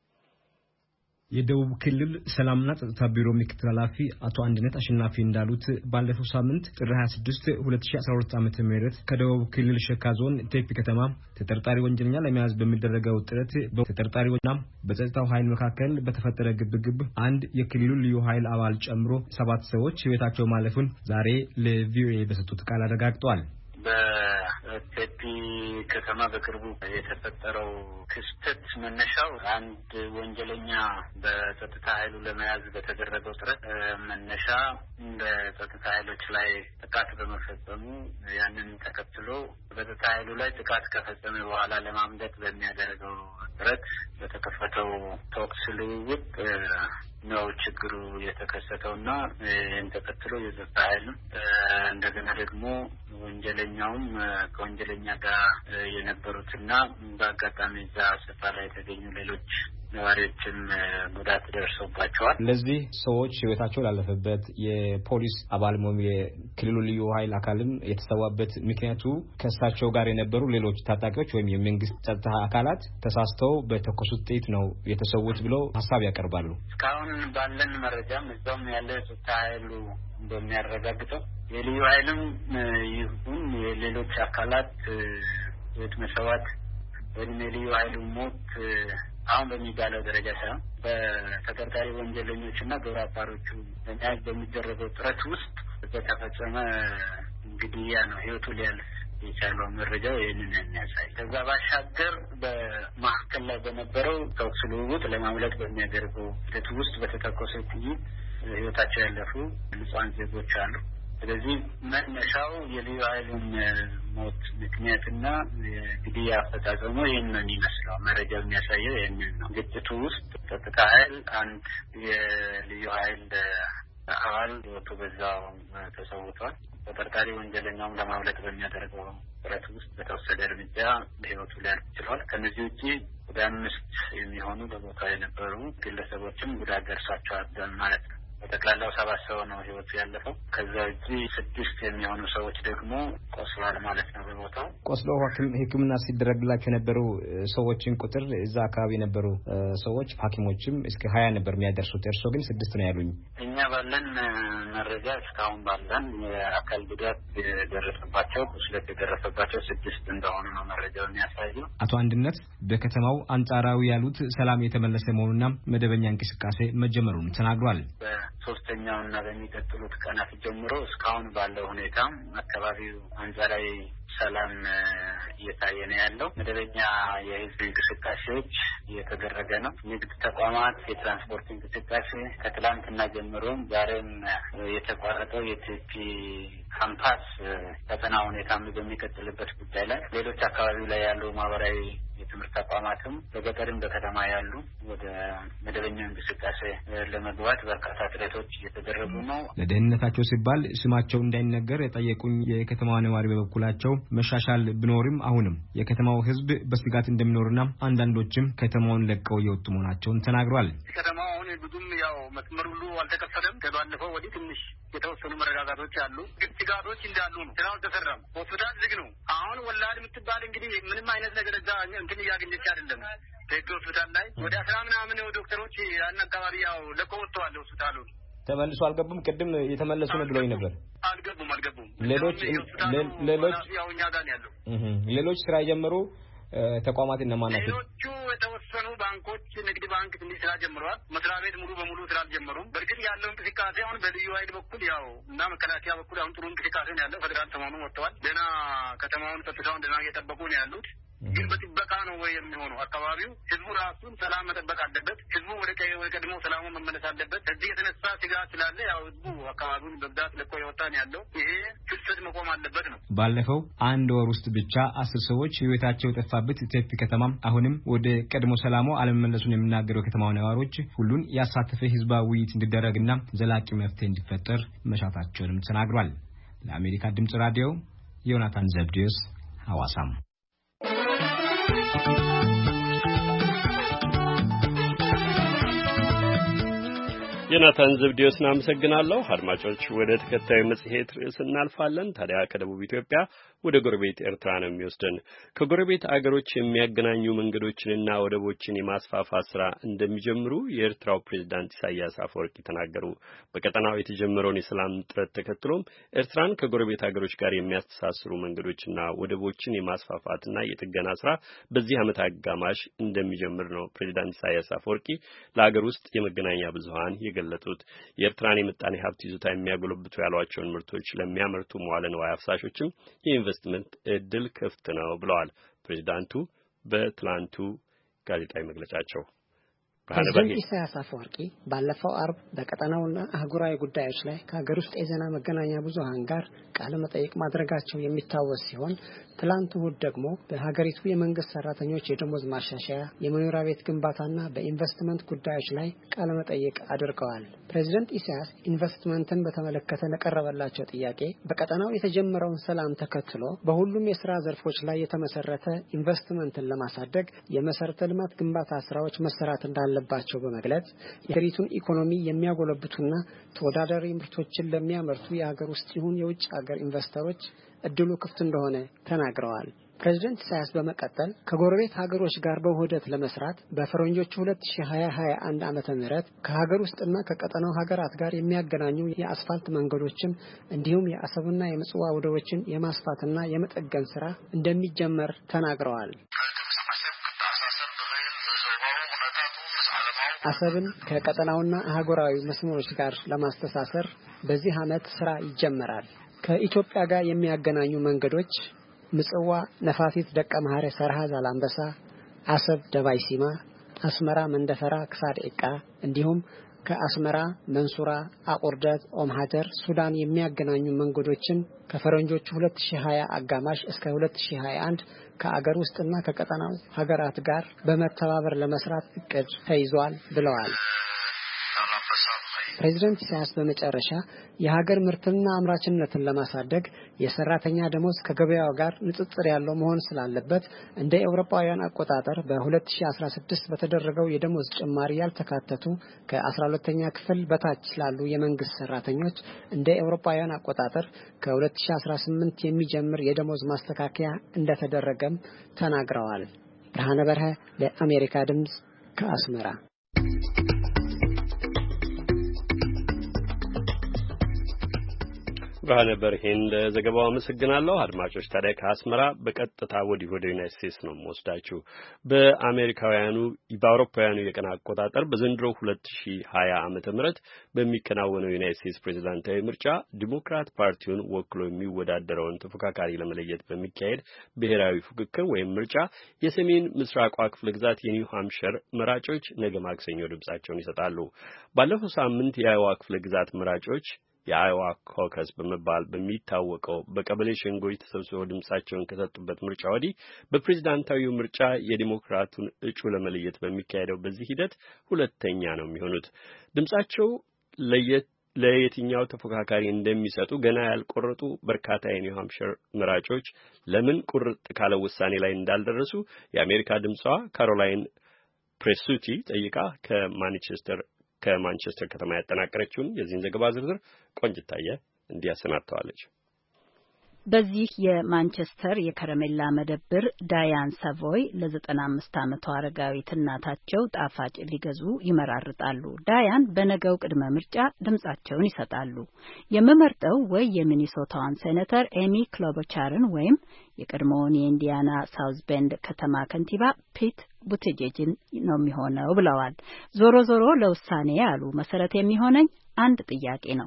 የደቡብ ክልል ሰላምና ጸጥታ ቢሮ ምክትል ኃላፊ አቶ አንድነት አሸናፊ እንዳሉት ባለፈው ሳምንት ጥር 26 2012 ዓ.ም ከደቡብ ክልል ሸካ ዞን ቴፒ ከተማ ተጠርጣሪ ወንጀለኛ ለመያዝ በሚደረገው ጥረት በተጠርጣሪውና በጸጥታው ኃይል መካከል በተፈጠረ ግብግብ አንድ የክልሉ ልዩ ኃይል አባል ጨምሮ 7 ሰዎች ሕይወታቸው ማለፉን ዛሬ ለቪኦኤ በሰጡት ቃል አረጋግጠዋል። በቴፒ ከተማ በቅርቡ የተፈጠረው ክስተት መነሻው አንድ ወንጀለኛ በጸጥታ ኃይሉ ለመያዝ በተደረገው ጥረት መነሻ በጸጥታ ኃይሎች ላይ ጥቃት በመፈጸሙ ያንን ተከትሎ በጸጥታ ኃይሉ ላይ ጥቃት ከፈጸመ በኋላ ለማምለጥ በሚያደርገው ጥረት በተከፈተው ተኩስ ልውውጥ ነው ችግሩ የተከሰተውና ይህን ተከትሎ የጸጥታ ኃይሉ እንደገና ደግሞ ወንጀለኛውም ከወንጀለኛ ጋር የነበሩትና በአጋጣሚ እዛ ስፍራ ላይ የተገኙ ሌሎች ነዋሪዎችም ጉዳት ደርሶባቸዋል። ለዚህ ሰዎች ህይወታቸው ላለፈበት የፖሊስ አባልም የክልሉ ልዩ ኃይል አካልም የተሰዋበት ምክንያቱ ከእሳቸው ጋር የነበሩ ሌሎች ታጣቂዎች ወይም የመንግስት ጸጥታ አካላት ተሳስተው በተኮሱት ጥይት ነው የተሰዉት ብለው ሀሳብ ያቀርባሉ። እስካሁን ባለን መረጃም እዛም ያለ ጸጥታ ኃይሉ እንደሚያረጋግጠው የልዩ ኃይልም ይሁን የሌሎች አካላት የተመሰዋት ወይም የልዩ ኃይሉ ሞት አሁን በሚባለው ደረጃ ሳይሆን በተጠርጣሪ ወንጀለኞችና ግብረ አባሮቹ ለመያዝ በሚደረገው ጥረት ውስጥ በተፈጸመ ግድያ ነው ህይወቱ ሊያልፍ የቻለው። መረጃው ይህንን የሚያሳይ ከዛ ባሻገር በማዕከል ላይ በነበረው ተኩስ ልውውጥ ለማምለጥ በሚያደርገው ሂደት ውስጥ በተተኮሰ ጥይት ህይወታቸው ያለፉ ንጹሃን ዜጎች አሉ። ስለዚህ መነሻው የልዩ ኃይሉን ሞት ምክንያትና ግድያ አፈጻጸሙ ይህንን ይመስለው። መረጃው የሚያሳየው ይህንን ነው። ግጭቱ ውስጥ ጸጥታ ኃይል አንድ የልዩ ኃይል አባል ህይወቱ በዛው ተሰውቷል። ተጠርጣሪ ወንጀለኛውን ለማምለጥ በሚያደርገው ጥረት ውስጥ በተወሰደ እርምጃ በህይወቱ ሊያልፍ ችሏል። ከነዚህ ውጪ ወደ 5 የሚሆኑ በቦታው የነበሩ ግለሰቦችም ጉዳት ደርሷቸዋል ማለት ነው። በጠቅላላው 7 ሰው ነው ህይወቱ ያለፈው። ከዛ ውጪ 6 የሚሆኑ ሰዎች ደግሞ ቆስለዋል ማለት ነው። በቦታው ቆስለው ሕክምና ሲደረግላቸው የነበሩ ሰዎችን ቁጥር እዛ አካባቢ የነበሩ ሰዎች ሐኪሞችም እስከ 20 ነበር የሚያደርሱት። እርሶ ግን 6 ነው ያሉኝ። እኛ ባለን መረጃ እስካሁን ባለን የአካል ጉዳት የደረሰባቸው ቁስለት የደረሰባቸው 6 እንደሆኑ ነው መረጃው የሚያሳየው። አቶ አንድነት በከተማው አንጻራዊ ያሉት ሰላም የተመለሰ መሆኑና መደበኛ እንቅስቃሴ መጀመሩን ተናግሯል። ሶስተኛውና በሚቀጥሉት ቀናት ጀምሮ እስካሁን ባለው ሁኔታ አካባቢው አንጻራዊ ሰላም እየታየ ነው ያለው። መደበኛ የህዝብ እንቅስቃሴዎች እየተደረገ ነው። ንግድ ተቋማት፣ የትራንስፖርት እንቅስቃሴ ከትላንትና ጀምሮ ዛሬም የተቋረጠው የቴፒ ካምፓስ ፈተና ሁኔታ በሚቀጥልበት ጉዳይ ላይ ሌሎች አካባቢው ላይ ያሉ ማህበራዊ የትምህርት ተቋማትም በገጠርም በከተማ ያሉ ወደ መደበኛ እንቅስቃሴ ለመግባት በርካታ ጥረቶች እየተደረጉ ነው። ለደህንነታቸው ሲባል ስማቸው እንዳይነገር የጠየቁኝ የከተማዋ ነዋሪ በበኩላቸው መሻሻል ቢኖርም አሁንም የከተማው ህዝብ በስጋት እንደሚኖርና አንዳንዶችም ከተማውን ለቀው እየወጡ መሆናቸውን ተናግረዋል። ከተማው አሁን ብዙም ያው መስመር ሁሉ አልተከፈተም። ከባለፈው ወዲህ ትንሽ የተወሰኑ መረጋጋቶች አሉ። ስጋቶች እንዳሉ ነው። ስራው ተሰራም። ሆስፒታል ዝግ ነው። አሁን ወላድ የምትባል እንግዲህ ምንም አይነት ነገር እዛ እንትን እያገኘች አይደለም። ቴፒ ሆስፒታል ላይ ወደ 10 ምናምን ዶክተሮች ያን አካባቢ ያው ለቆ ወጥተዋል። ሆስፒታሉ ተመልሶ አልገቡም። ቅድም የተመለሱ ነው ብለውኝ ነበር። አልገቡም። ሌሎች ያው እኛ ጋር ነው ያለው። ሌሎች ስራ የጀመሩ ተቋማት እነማን ናቸው? ሌሎቹ የተወሰኑ ባንኮች፣ ንግድ ባንክ ትንሽ ስራ ጀምረዋል። መስሪያ ቤት ሙሉ በሙሉ ስራ አልጀመሩም። በእርግጥ ያለው እንቅስቃሴ አሁን በልዩ ኃይል በኩል ያው እና መከላከያ በኩል አሁን ጥሩ እንቅስቃሴ ነው ያለው። ፌደራል ሰሞኑን ወጥተዋል። ደህና ከተማውን ጸጥታውን ደህና እየጠበቁ ነው ያሉት። ግን በጥበቃ ነው ወይ የሚሆነው? አካባቢው ህዝቡ ራሱን ሰላም መጠበቅ አለበት። ህዝቡ ወደ ቀድሞ ሰላሙ መመለስ አለበት። እዚህ የተነሳ ስጋት ስላለ ያው ህዝቡ አካባቢውን በብዛት ለቆ የወጣን ያለው ይሄ ፍሰት መቆም አለበት ነው። ባለፈው 1 ወር ውስጥ ብቻ 10 ሰዎች ህይወታቸው የጠፋበት ቴፒ ከተማ አሁንም ወደ ቀድሞ ሰላሙ አለመመለሱን የሚናገረው ከተማው ነዋሪዎች ሁሉን ያሳተፈ ህዝባዊ ውይይት እንዲደረግና ዘላቂ መፍትሄ እንዲፈጠር መሻታቸውንም ተናግሯል። ለአሜሪካ ድምጽ ራዲዮ ዮናታን ዘብዴዎስ ሐዋሳም። ዮናታን ዘብዴዎስን አመሰግናለሁ። አድማጮች ወደ ተከታዩ መጽሔት ርዕስ እናልፋለን። ታዲያ ከደቡብ ኢትዮጵያ ወደ ጎረቤት ኤርትራ ነው የሚወስደን። ከጎረቤት አገሮች የሚያገናኙ መንገዶችንና ወደቦችን የማስፋፋት ስራ እንደሚጀምሩ የኤርትራው ፕሬዝዳንት ኢሳያስ አፈወርቂ ተናገሩ። በቀጠናው የተጀመረውን የሰላም ጥረት ተከትሎም ኤርትራን ከጎረቤት አገሮች ጋር የሚያስተሳስሩ መንገዶችና ወደቦችን የማስፋፋትና የጥገና ስራ በዚህ ዓመት አጋማሽ እንደሚጀምር ነው ፕሬዝዳንት ኢሳያስ አፈወርቂ ለአገር ውስጥ የመገናኛ ብዙሃን የገለጹት። የኤርትራን የምጣኔ ሀብት ይዞታ የሚያጎለብቱ ያሏቸውን ምርቶች ለሚያመርቱ መዋለ ንዋይ አፍሳሾችም የኢንቨስትመንት እድል ክፍት ነው ብለዋል ፕሬዝዳንቱ በትላንቱ ጋዜጣዊ መግለጫቸው። ፕሬዝዳንት ኢሳያስ አፈወርቂ ባለፈው አርብ በቀጠናውና አህጉራዊ ጉዳዮች ላይ ከሀገር ውስጥ የዜና መገናኛ ብዙሃን ጋር ቃለ መጠይቅ ማድረጋቸው የሚታወስ ሲሆን ትላንት እሁድ ደግሞ በሀገሪቱ የመንግስት ሰራተኞች የደሞዝ ማሻሻያ፣ የመኖሪያ ቤት ግንባታና በኢንቨስትመንት ጉዳዮች ላይ ቃለ መጠይቅ አድርገዋል። ፕሬዝዳንት ኢሳያስ ኢንቨስትመንትን በተመለከተ ለቀረበላቸው ጥያቄ በቀጠናው የተጀመረውን ሰላም ተከትሎ በሁሉም የስራ ዘርፎች ላይ የተመሰረተ ኢንቨስትመንትን ለማሳደግ የመሰረተ ልማት ግንባታ ስራዎች መሰራት እንዳለባቸው በመግለጽ የሀገሪቱን ኢኮኖሚ የሚያጎለብቱና ተወዳዳሪ ምርቶችን ለሚያመርቱ የሀገር ውስጥ ይሁን የውጭ ሀገር ኢንቨስተሮች እድሉ ክፍት እንደሆነ ተናግረዋል። ፕሬዝዳንት ኢሳያስ በመቀጠል ከጎረቤት ሀገሮች ጋር በውህደት ለመስራት በፈረንጆቹ 2021 ዓመተ ምህረት ከሀገር ውስጥና ከቀጠናው ሀገራት ጋር የሚያገናኙ የአስፋልት መንገዶችን እንዲሁም የአሰብና የምጽዋ ወደቦችን የማስፋትና የመጠገን ስራ እንደሚጀመር ተናግረዋል። አሰብን ከቀጠናውና አህጉራዊ መስመሮች ጋር ለማስተሳሰር በዚህ ዓመት ስራ ይጀመራል። ከኢትዮጵያ ጋር የሚያገናኙ መንገዶች ምጽዋ ነፋፊት ደቀ መሐረ ሰርሃ ዛላምበሳ፣ አሰብ ደባይ ሲማ፣ አስመራ መንደፈራ ክሳድ ኤቃ እንዲሁም ከአስመራ መንሱራ፣ አቁርደት፣ ኦም ሀጀር ሱዳን የሚያገናኙ መንገዶችን ከፈረንጆቹ 2020 አጋማሽ እስከ 2021 ከአገር ውስጥና ከቀጠናው ሀገራት ጋር በመተባበር ለመስራት እቅድ ተይዟል ብለዋል። ፕሬዝዳንት ኢሳያስ በመጨረሻ የሀገር ምርትና አምራችነትን ለማሳደግ የሰራተኛ ደሞዝ ከገበያው ጋር ንጽጽር ያለው መሆን ስላለበት እንደ አውሮፓውያን አቆጣጠር በ2016 በተደረገው የደሞዝ ጭማሪ ያልተካተቱ ከ12ኛ ክፍል በታች ላሉ የመንግስት ሰራተኞች እንደ አውሮፓውያን አቆጣጠር ከ2018 የሚጀምር የደሞዝ ማስተካከያ እንደተደረገም ተናግረዋል። ብርሃነ በርሀ ለአሜሪካ ድምጽ ከአስመራ። ብርሃነ በርሄን ለዘገባው አመሰግናለሁ። አድማጮች ታዲያ ከአስመራ በቀጥታ ወደ ዩናይትድ ስቴትስ ነው የምወስዳችሁ። በአውሮፓውያኑ የቀን አቆጣጠር በዘንድሮ 2020 ዓመተ ምህረት በሚከናወነው ዩናይትድ ስቴትስ ፕሬዝዳንታዊ ምርጫ ዲሞክራት ፓርቲውን ወክሎ የሚወዳደረውን ተፎካካሪ ለመለየት በሚካሄድ ብሔራዊ ፉክክር ወይም ምርጫ የሰሜን ምስራቋ ክፍለ ግዛት የኒው ሃምፕሸር መራጮች ነገ ማክሰኞ ድምጻቸውን ይሰጣሉ። ባለፈው ሳምንት የአይዋ ክፍለ ግዛት መራጮች የአይዋ ኮከስ በመባል በሚታወቀው በቀበሌ ሸንጎች ተሰብስበው ድምጻቸውን ከሰጡበት ምርጫ ወዲህ በፕሬዝዳንታዊው ምርጫ የዲሞክራቱን እጩ ለመለየት በሚካሄደው በዚህ ሂደት ሁለተኛ ነው የሚሆኑት። ድምጻቸው ለየትኛው ተፎካካሪ እንደሚሰጡ ገና ያልቆረጡ በርካታ የኒው ሃምፕሸር መራጮች ለምን ቁርጥ ካለ ውሳኔ ላይ እንዳልደረሱ የአሜሪካ ድምጿ ካሮላይን ፕሬሱቲ ጠይቃ ከማንቸስተር ከተማ ያጠናቀረችውን የዚህን ዘገባ ዝርዝር ቆንጅታየ እንዲያሰናድተዋለች። በዚህ የማንቸስተር የከረሜላ መደብር ዳያን ሳቮይ ለ95 ዓመቷ አረጋዊት እናታቸው ጣፋጭ ሊገዙ ይመራርጣሉ። ዳያን በነገው ቅድመ ምርጫ ድምጻቸውን ይሰጣሉ። የምመርጠው ወይ የሚኒሶታዋን ሴኔተር ኤሚ ክሎቦቻርን ወይም የቀድሞውን የኢንዲያና ሳውዝ ቤንድ ከተማ ከንቲባ ፒት ቡቲጄጅን ነው የሚሆነው ብለዋል። ዞሮ ዞሮ ለውሳኔ ያሉ መሰረት የሚሆነኝ አንድ ጥያቄ ነው።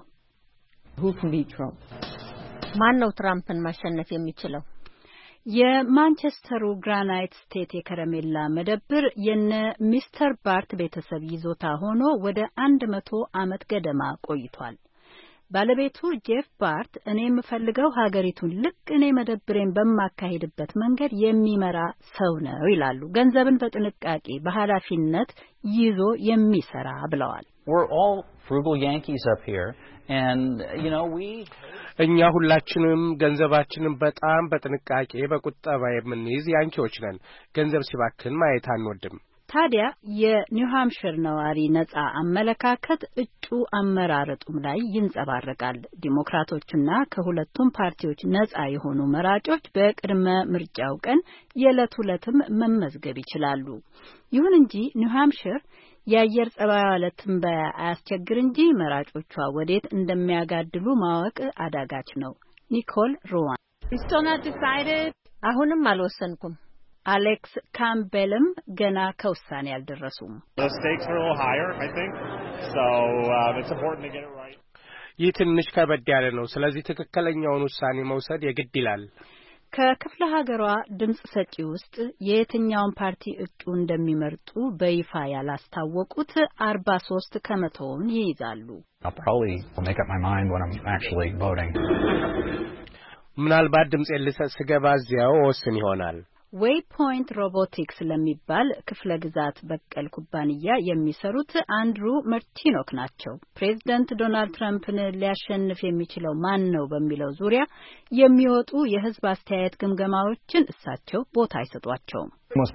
ማን ነው ትራምፕን ማሸነፍ የሚችለው? የማንቸስተሩ ግራናይት ስቴት የከረሜላ መደብር የነ ሚስተር ባርት ቤተሰብ ይዞታ ሆኖ ወደ 100 ዓመት ገደማ ቆይቷል። ባለቤቱ ጄፍ ባርት እኔ የምፈልገው ሀገሪቱን ልክ እኔ መደብሬን በማካሄድበት መንገድ የሚመራ ሰው ነው ይላሉ። ገንዘብን በጥንቃቄ በኃላፊነት ይዞ የሚሰራ ብለዋል። We're all frugal Yankees up here and እኛ ሁላችንም ገንዘባችንን በጣም በጥንቃቄ በቁጠባ የምንይዝ ያንኪዎች ነን። ገንዘብ ሲባክን ማየት አንወድም። ታዲያ የኒው ሃምፕሸር ነዋሪ ነጻ አመለካከት እጩ አመራረጡም ላይ ይንጸባረቃል። ዲሞክራቶችና ከሁለቱም ፓርቲዎች ነጻ የሆኑ መራጮች በቅድመ ምርጫው ቀን የዕለት ዕለትም መመዝገብ ይችላሉ። ይሁን እንጂ ኒው ሃምፕሸር የአየር ጸባይዋ ለትንበያ አያስቸግር እንጂ መራጮቿ ወዴት እንደሚያጋድሉ ማወቅ አዳጋች ነው። ኒኮል ሮዋን አሁንም አልወሰንኩም። አሌክስ ካምቤልም ገና ከውሳኔ አልደረሱም። ይህ ትንሽ ከበድ ያለ ነው። ስለዚህ ትክክለኛውን ውሳኔ መውሰድ የግድ ይላል። ከክፍለ ሀገሯ ድምጽ ሰጪ ውስጥ የየትኛውን ፓርቲ እጩ እንደሚመርጡ በይፋ ያላስታወቁት 43 ከመቶውን ይይዛሉ። ምናልባት ድምጼን ልሰጥ ስገባ እዚያው ወስን ይሆናል። ዌይ ፖይንት ሮቦቲክስ ለሚባል ክፍለ ግዛት በቀል ኩባንያ የሚሰሩት አንድሩ መርቲኖክ ናቸው። ፕሬዝዳንት ዶናልድ ትራምፕን ሊያሸንፍ የሚችለው ማን ነው በሚለው ዙሪያ የሚወጡ የሕዝብ አስተያየት ግምገማዎችን እሳቸው ቦታ አይሰጧቸውም።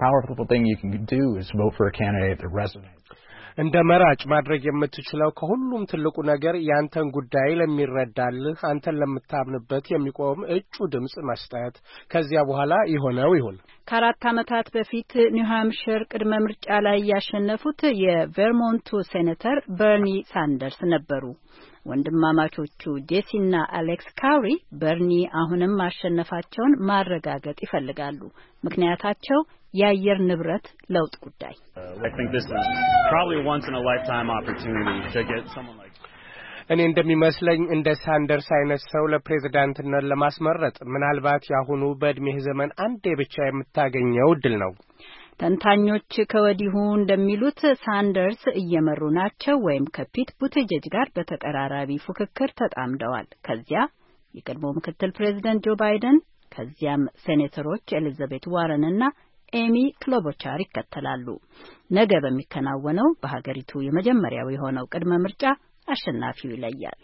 እንደ መራጭ ማድረግ የምትችለው ከሁሉም ትልቁ ነገር ያንተን ጉዳይ ለሚረዳልህ አንተን ለምታምንበት የሚቆም እጩ ድምጽ መስጠት። ከዚያ በኋላ ይሆነው ይሁን። ከ4 ዓመታት በፊት ኒው ሃምፕሸር ቅድመ ምርጫ ላይ ያሸነፉት የቨርሞንቱ ሴኔተር በርኒ ሳንደርስ ነበሩ። ወንድማማቾቹ ጄሲና አሌክስ ካውሪ በርኒ አሁንም ማሸነፋቸውን ማረጋገጥ ይፈልጋሉ። ምክንያታቸው የአየር ንብረት ለውጥ ጉዳይ። እኔ እንደሚመስለኝ እንደ ሳንደርስ አይነት ሰው ለፕሬዝዳንትነት ለማስመረጥ ምናልባት ያሁኑ በእድሜህ ዘመን አንዴ ብቻ የምታገኘው እድል ነው። ተንታኞች ከወዲሁ እንደሚሉት ሳንደርስ እየመሩ ናቸው ወይም ከፒት ቡቲጄጅ ጋር በተቀራራቢ ፉክክር ተጣምደዋል። ከዚያ የቀድሞ ምክትል ፕሬዝዳንት ጆ ባይደን፣ ከዚያም ሴኔተሮች ኤሊዛቤት ዋረን እና ኤሚ ክሎቦቻር ይከተላሉ። ነገ በሚከናወነው በሀገሪቱ የመጀመሪያው የሆነው ቅድመ ምርጫ አሸናፊው ይለያል።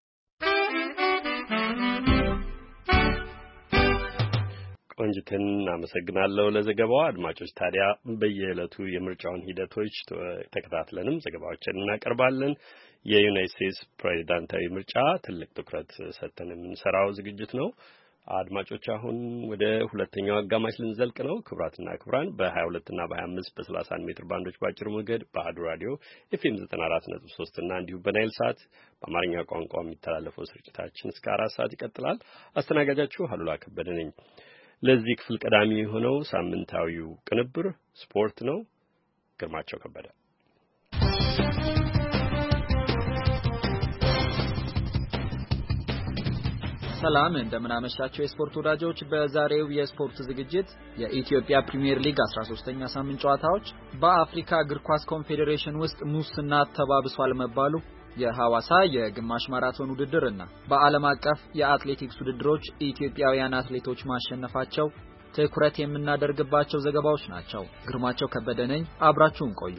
ቆንጅትን አመሰግናለሁ ለዘገባው። አድማጮች ታዲያ በየዕለቱ የምርጫውን ሂደቶች ተከታትለንም ዘገባዎችን እናቀርባለን። የዩናይትድ ስቴትስ ፕሬዝዳንታዊ ምርጫ ትልቅ ትኩረት ሰጥተን የምንሰራው ዝግጅት ነው። አድማጮች አሁን ወደ ሁለተኛው አጋማሽ ልንዘልቅ ነው። ክቡራትና ክቡራን በ22 እና በ25 በ31 ሜትር ባንዶች ባጭር ሞገድ በአሐዱ ራዲዮ ኤፍኤም 94.3 እና እንዲሁም በናይል ሳት በአማርኛ ቋንቋ የሚተላለፈው ስርጭታችን እስከ 4 ሰዓት ይቀጥላል። አስተናጋጃችሁ አሉላ ከበደ ነኝ። ለዚህ ክፍል ቀዳሚ የሆነው ሳምንታዊው ቅንብር ስፖርት ነው። ግርማቸው ከበደ። ሰላም እንደምን አመሻችሁ የስፖርት ወዳጆች። በዛሬው የስፖርት ዝግጅት የኢትዮጵያ ፕሪሚየር ሊግ 13ኛ ሳምንት ጨዋታዎች፣ በአፍሪካ እግር ኳስ ኮንፌዴሬሽን ውስጥ ሙስና ተባብሷል መባሉ፣ የሐዋሳ የግማሽ ማራቶን ውድድርና በዓለም አቀፍ የአትሌቲክስ ውድድሮች ኢትዮጵያውያን አትሌቶች ማሸነፋቸው ትኩረት የምናደርግባቸው ዘገባዎች ናቸው። ግርማቸው ከበደ ነኝ። አብራችሁን ቆዩ።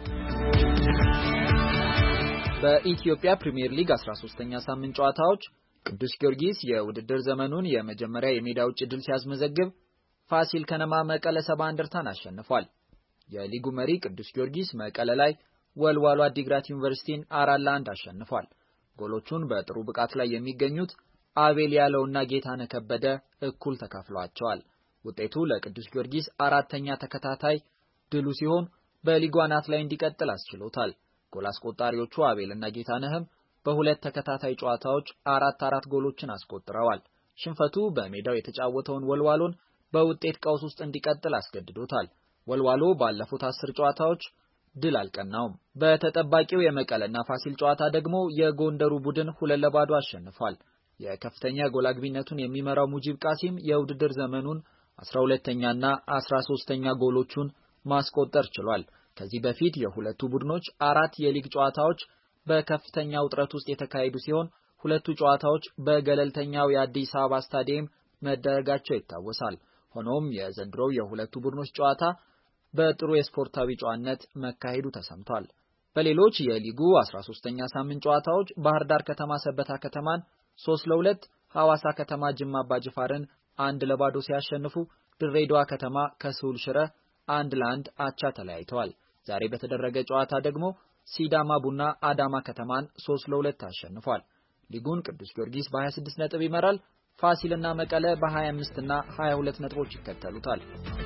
በኢትዮጵያ ፕሪሚየር ሊግ 13ኛ ሳምንት ጨዋታዎች ቅዱስ ጊዮርጊስ የውድድር ዘመኑን የመጀመሪያ የሜዳ ውጭ ድል ሲያስመዘግብ ፋሲል ከነማ መቀለ 70 እንደርታን አሸንፏል። የሊጉ መሪ ቅዱስ ጊዮርጊስ መቀለ ላይ ወልዋሎ አዲግራት ዩኒቨርሲቲን 4-1 አሸንፏል። ጎሎቹን በጥሩ ብቃት ላይ የሚገኙት አቤል ያለውና ጌታነህ ከበደ እኩል ተካፍለዋቸዋል። ውጤቱ ለቅዱስ ጊዮርጊስ አራተኛ ተከታታይ ድሉ ሲሆን በሊጉ አናት ላይ እንዲቀጥል አስችሎታል። ጎል አስቆጣሪዎቹ አቤልና ጌታነህም በሁለት ተከታታይ ጨዋታዎች 4 ጎሎችን አስቆጥረዋል። ሽንፈቱ በሜዳው የተጫወተውን ወልዋሎን በውጤት ቀውስ ውስጥ እንዲቀጥል አስገድዶታል። ወልዋሎ ባለፉት 10 ጨዋታዎች ድል አልቀናውም። በተጠባቂው የመቀለና ፋሲል ጨዋታ ደግሞ የጎንደሩ ቡድን 2-2 አሸንፏል። የከፍተኛ ጎል አግቢነቱን የሚመራው ሙጂብ ቃሲም የውድድር ዘመኑን 12ኛና 13ኛ ጎሎቹን ማስቆጠር ችሏል። ከዚህ በፊት የሁለቱ ቡድኖች 4 የሊግ ጨዋታዎች በከፍተኛ ውጥረት ውስጥ የተካሄዱ ሲሆን ሁለቱ ጨዋታዎች በገለልተኛው የአዲስ አበባ ስታዲየም መደረጋቸው ይታወሳል። ሆኖም የዘንድሮው የሁለቱ ቡድኖች ጨዋታ በጥሩ የስፖርታዊ ጨዋነት መካሄዱ ተሰምቷል። በሌሎች የሊጉ 13ኛ ሳምንት ጨዋታዎች ባህር ዳር ከተማ ሰበታ ከተማን 3-2፣ ሐዋሳ ከተማ ጅማ አባጅፋርን 1-2 ሲያሸንፉ ድሬዳዋ ከተማ ከስሁል ሽረ 1-1 አቻ ተለያይተዋል። ዛሬ በተደረገ ጨዋታ ደግሞ ሲዳማ ቡና አዳማ ከተማን 3-2 አሸንፏል። ሊጉን ቅዱስ ጊዮርጊስ በ26 ነጥብ ይመራል። ፋሲልና መቀለ በ25 እና 22 ነጥቦች ይከተሉታል።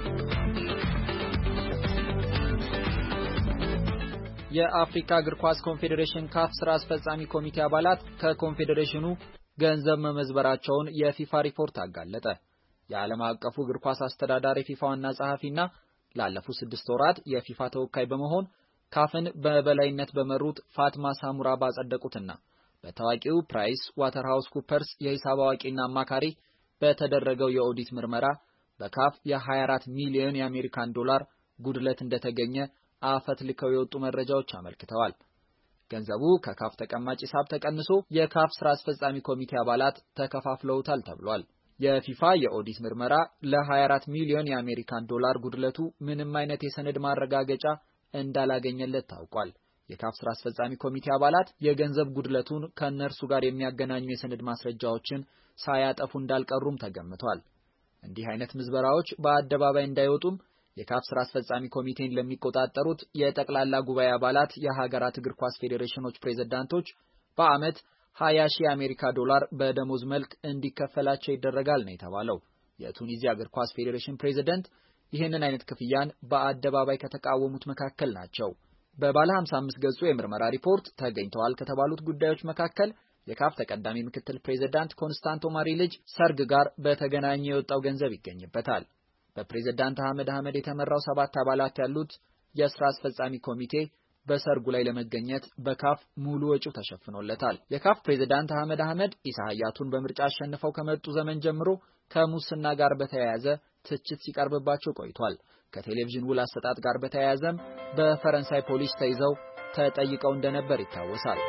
የአፍሪካ እግር ኳስ ኮንፌዴሬሽን ካፍ ስራ አስፈጻሚ ኮሚቴ አባላት ከኮንፌዴሬሽኑ ገንዘብ መመዝበራቸውን የፊፋ ሪፖርት አጋለጠ። የዓለም አቀፉ እግር ኳስ አስተዳዳሪ ፊፋ ዋና ጸሐፊና ላለፉት 6 ወራት የፊፋ ተወካይ በመሆን ካፍን በበላይነት በመሩት ፋትማ ሳሙራ ባጸደቁትና በታዋቂው ፕራይስ ዋተርሃውስ ኩፐርስ የሂሳብ አዋቂና አማካሪ በተደረገው የኦዲት ምርመራ በካፍ የ24 ሚሊዮን የአሜሪካን ዶላር ጉድለት እንደተገኘ አፈትልከው የወጡ መረጃዎች አመልክተዋል። ገንዘቡ ከካፍ ተቀማጭ ሂሳብ ተቀንሶ የካፍ ስራ አስፈጻሚ ኮሚቴ አባላት ተከፋፍለውታል ተብሏል። የፊፋ የኦዲት ምርመራ ለ24 ሚሊዮን የአሜሪካን ዶላር ጉድለቱ ምንም አይነት የሰነድ ማረጋገጫ እንዳላገኘለት ታውቋል። የካፍ ስራ አስፈጻሚ ኮሚቴ አባላት የገንዘብ ጉድለቱን ከነርሱ ጋር የሚያገናኙ የሰነድ ማስረጃዎችን ሳያጠፉ እንዳልቀሩም ተገምቷል። እንዲህ አይነት ምዝበራዎች በአደባባይ እንዳይወጡም የካፍ ስራ አስፈጻሚ ኮሚቴን ለሚቆጣጠሩት የጠቅላላ ጉባኤ አባላት የሀገራት እግር ኳስ ፌዴሬሽኖች ፕሬዝዳንቶች በአመት 20,000 የአሜሪካ ዶላር በደሞዝ መልክ እንዲከፈላቸው ይደረጋል ነው የተባለው። የቱኒዚያ እግር ኳስ ፌዴሬሽን ፕሬዝዳንት ይህንን አይነት ክፍያን በአደባባይ ከተቃወሙት መካከል ናቸው። በባለ 55 ገጹ የምርመራ ሪፖርት ተገኝተዋል ከተባሉት ጉዳዮች መካከል የካፍ ተቀዳሚ ምክትል ፕሬዝዳንት ኮንስታንቶ ማሪ ልጅ ሰርግ ጋር በተገናኘ የወጣው ገንዘብ ይገኝበታል። በፕሬዝዳንት አህመድ የተመራው 7 አባላት ያሉት የስራ አስፈጻሚ ኮሚቴ በሰርጉ ላይ ለመገኘት በካፍ ሙሉ ወጪው ተሸፍኖለታል። የካፍ ፕሬዝዳንት አህመድ ኢሳ ሀያቱን በምርጫ አሸንፈው ከመጡ ዘመን ጀምሮ ከሙስና ጋር በተያያዘ ትችት ሲቀርብባቸው ቆይቷል። ከቴሌቪዥን ውል አሰጣጥ ጋር በተያያዘም በፈረንሳይ ፖሊስ ተይዘው ተጠይቀው እንደነበር ይታወሳል።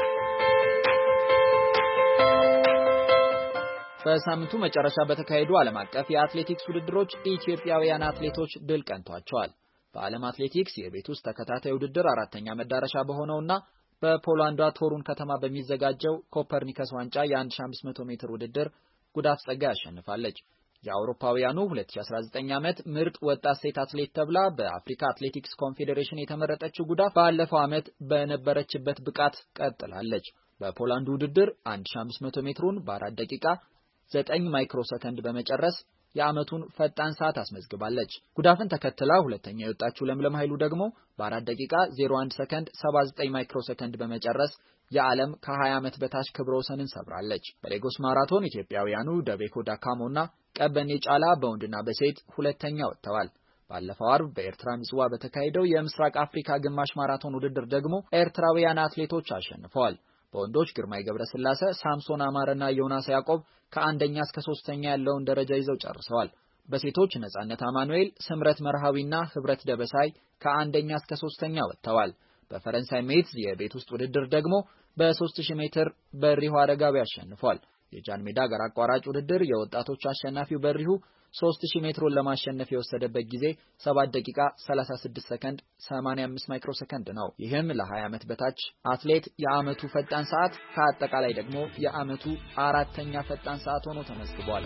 በሳምንቱ መጨረሻ በተካሄዱ ዓለም አቀፍ የአትሌቲክስ ውድድሮች ኢትዮጵያውያን አትሌቶች ድል ቀንቷቸዋል። በዓለም አትሌቲክስ የቤት ውስጥ ተከታታይ ውድድር 4ኛ መዳረሻ በሆነውና በፖላንዷ ቶሩን ከተማ በሚዘጋጀው ኮፐርኒከስ ዋንጫ የ1500 ሜትር ውድድር ጉዳፍ ጸጋይ አሸንፋለች። የአውሮፓውያኑ 2019 ዓመት ምርጥ ወጣት ሴት አትሌት ተብላ በአፍሪካ አትሌቲክስ ኮንፌዴሬሽን የተመረጠችው ጉዳፍ ባለፈው ዓመት በነበረችበት ብቃት ቀጥላለች። በፖላንድ ውድድር 1500 ሜትሩን በ4 ደቂቃ 9 ማይክሮ ሰከንድ በመጨረስ የዓመቱን ፈጣን ሰዓት አስመዝግባለች። ጉዳፍን ተከትላ ሁለተኛ የወጣችው ለምለም ኃይሉ ደግሞ በ4 ደቂቃ 01 ሰከንድ 79 ማይክሮ ሰከንድ በመጨረስ የዓለም ከ20 ዓመት በታች ክብረ ወሰንን ሰብራለች። በሌጎስ ማራቶን ኢትዮጵያውያኑ ደቤኮ ዳካሞና ቀበኔ ጫላ በወንድና በሴት ሁለተኛ ወጥተዋል። ባለፈው አርብ በኤርትራ ምጽዋ በተካሄደው የምስራቅ አፍሪካ ግማሽ ማራቶን ውድድር ደግሞ ኤርትራውያን አትሌቶች አሸንፈዋል። በወንዶች ግርማይ ገብረስላሴ፣ ሳምሶን አማረና ዮናስ ያዕቆብ ከአንደኛ እስከ 3ኛ ያለውን ደረጃ ይዘው ጨርሰዋል። በሴቶች ነጻነት አማኑኤል፣ ስምረት መርሃዊና ህብረት ደበሳይ ከአንደኛ እስከ 3ኛ ወጥተዋል። በፈረንሳይ ሜትዝ የቤት ውስጥ ውድድር ደግሞ በ3000 ሜትር በሪሁ አረጋዊ አሸንፏል። የጃን ሜዳ አገር አቋራጭ ውድድር የወጣቶች አሸናፊው በሪሁ 3000 ሜትሩን ለማሸነፍ የወሰደበት ጊዜ 7 ደቂቃ 36 ሰከንድ 85 ማይክሮ ሰከንድ ነው። ይህም ለ20 ዓመት በታች አትሌት የዓመቱ ፈጣን ሰዓት ከአጠቃላይ ደግሞ የዓመቱ 4ኛ ፈጣን ሰዓት ሆኖ ተመዝግቧል።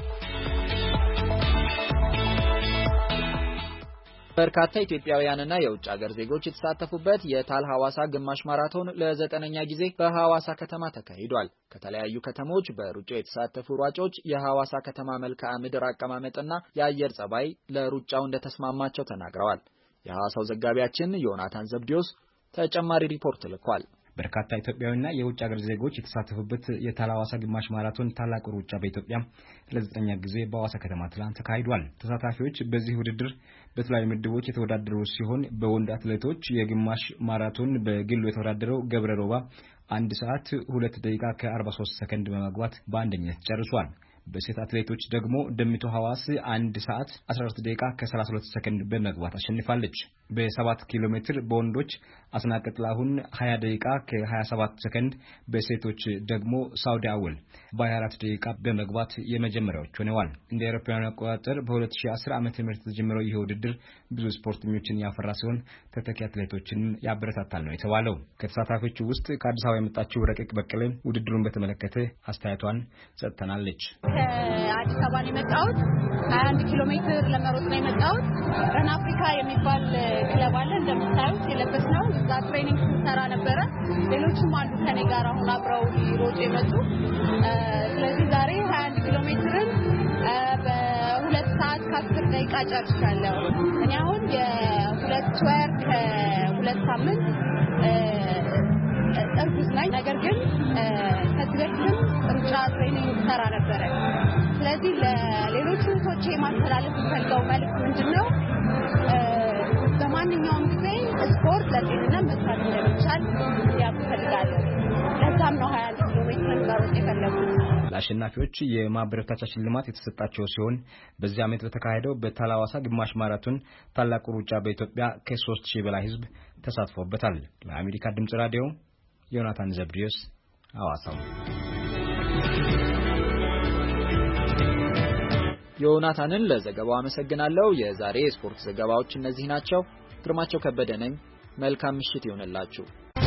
በርካታ ኢትዮጵያውያንና የውጭ ሀገር ዜጎች የተሳተፉበት የታል ሐዋሳ ግማሽ ማራቶን ለ9ኛ ጊዜ በሐዋሳ ከተማ ተካሂዷል። ከተለያዩ ከተሞች በሩጫው የተሳተፉ ሯጮች የሐዋሳ ከተማ መልክዓ ምድር አቀማመጥና የአየር ጸባይ ለሩጫው እንደተስማማቸው ተናግረዋል። የሐዋሳው ዘጋቢያችን ዮናታን ዘብዲዮስ ተጨማሪ ሪፖርት ልኳል። በርካታ ኢትዮጵያውያንና የውጭ ሀገር ዜጎች የተሳተፉበት የታል ሐዋሳ ግማሽ ማራቶን ታላቁ ሩጫ በኢትዮጵያ ለ9ኛ ጊዜ በሐዋሳ ከተማ ትላንት ተካሂዷል። ተሳታፊዎች በዚህ ውድድር በተለያዩ ምድቦች የተወዳደሩ ሲሆን በወንድ አትሌቶች የግማሽ ማራቶን በግሉ የተወዳደረው ገብረ ሮባ 1 ሰዓት 2 ደቂቃ ከ43 ሰከንድ በመግባት በአንደኝነት ጨርሷል። በሴት አትሌቶች ደግሞ ደምቶ ሐዋስ 1 ሰዓት 14 ደቂቃ ከ32 ሰከንድ በመግባት አሸንፋለች። በ7 ኪሎ ሜትር በወንዶች አስናቀጥ ጥላሁን 20 ደቂቃ ከ27 ሰከንድ፣ በሴቶች ደግሞ ሳውዲ አወል በ24 ደቂቃ በመግባት የመጀመሪያዎች ሆነዋል። እንደ አውሮፓውያን አቆጣጠር በ2010 ዓመተ ምህረት የተጀመረው ይህ ውድድር ብዙ ስፖርተኞችን ያፈራ ሲሆን ተተኪ አትሌቶችን ያበረታታል ነው የተባለው። ከተሳታፊዎቹ ውስጥ ከአዲስ አበባ የመጣችው ረቂቅ በቀለ ውድድሩን በተመለከተ አስተያየቷን ሰጥተናለች። ከአዲስ አበባ ነው የመጣሁት። 21 ኪሎ ሜትር ለመሮጥ ነው የመጣሁት። ረን አፍሪካ የሚባል ክለብ አለ እንደምታዩት የለበስነው። እዛ ትሬኒንግ ስንሰራ ነበረ። ሌሎችም አሉ ከኔ ጋር አሁን አብረው ሊሮጡ የመጡ። ስለዚህ ዛሬ 21 ኪሎ ሜትርን በ2 ሰዓት ከ10 ደቂቃ ጨርሻለሁ። እኔ አሁን የ2 ወር ከ2 ሳምንት እርጉዝ ነኝ። ነገር ግን ከዚህ በፊትም ሩጫ ትሬኒንግ ሰራ ነበረ። ስለዚህ ለሌሎች ሰዎች ማስተላለፍ የምፈልገው መልዕክት ምንድነው? በማንኛውም ጊዜ ስፖርት ለጤንነት መስራት እንደሚቻል ያውቁ እፈልጋለሁ። ለዛም ነው 21 ኪሎ ሜትር መሮጥ የፈለጉት። ለአሸናፊዎች የማበረታቻ ሽልማት የተሰጣቸው ሲሆን በዚህ ዓመት በተካሄደው በታል ሐዋሳ ግማሽ ማራቶን ታላቁ ሩጫ በኢትዮጵያ ከ3000 በላይ ሕዝብ ተሳትፎበታል። ለአሜሪካ ድምጽ ራዲዮ ዮናታን ዘብዲዮስ ሐዋሳው። ዮናታንን ለዘገባው አመሰግናለሁ። የዛሬ ስፖርት ዘገባዎች እነዚህ ናቸው። ግርማቸው ከበደ ነኝ። መልካም ምሽት ይሁንላችሁ።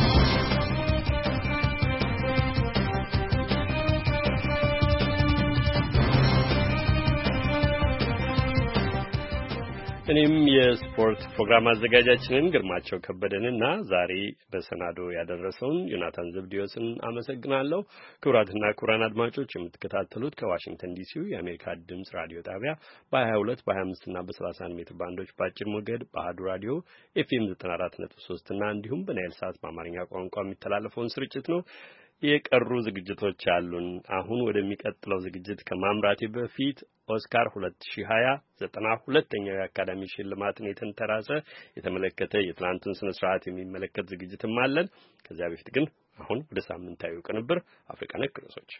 እኔም የስፖርት ፕሮግራም አዘጋጃችንን ግርማቸው ከበደንና ዛሬ በሰናዶ ያደረሰውን ዮናታን ዘብዲዮስን አመሰግናለሁ። ክቡራትና ክቡራን አድማጮች የምትከታተሉት ከዋሽንግተን ዲሲው የአሜሪካ ድምጽ ራዲዮ ጣቢያ በ22 በ25 እና በ31 ሜትር ባንዶች በአጭር ሞገድ በአሃዱ ራዲዮ ኤፍኤም 94.3 እና እንዲሁም በናይል ሳት በአማርኛ ቋንቋ የሚተላለፈውን ስርጭት ነው። የቀሩ ዝግጅቶች አሉን። አሁን ወደሚቀጥለው ዝግጅት ከማምራቴ በፊት ኦስካር 2020 92ኛው የአካዳሚ ሽልማትን የተመለከተ የትላንቱን ስነ ስርዓት የሚመለከት ዝግጅትም አለን። ከዚያ በፊት ግን አሁን ወደ ሳምንታዊ ቅንብር አፍሪካ ነክ ርዕሶች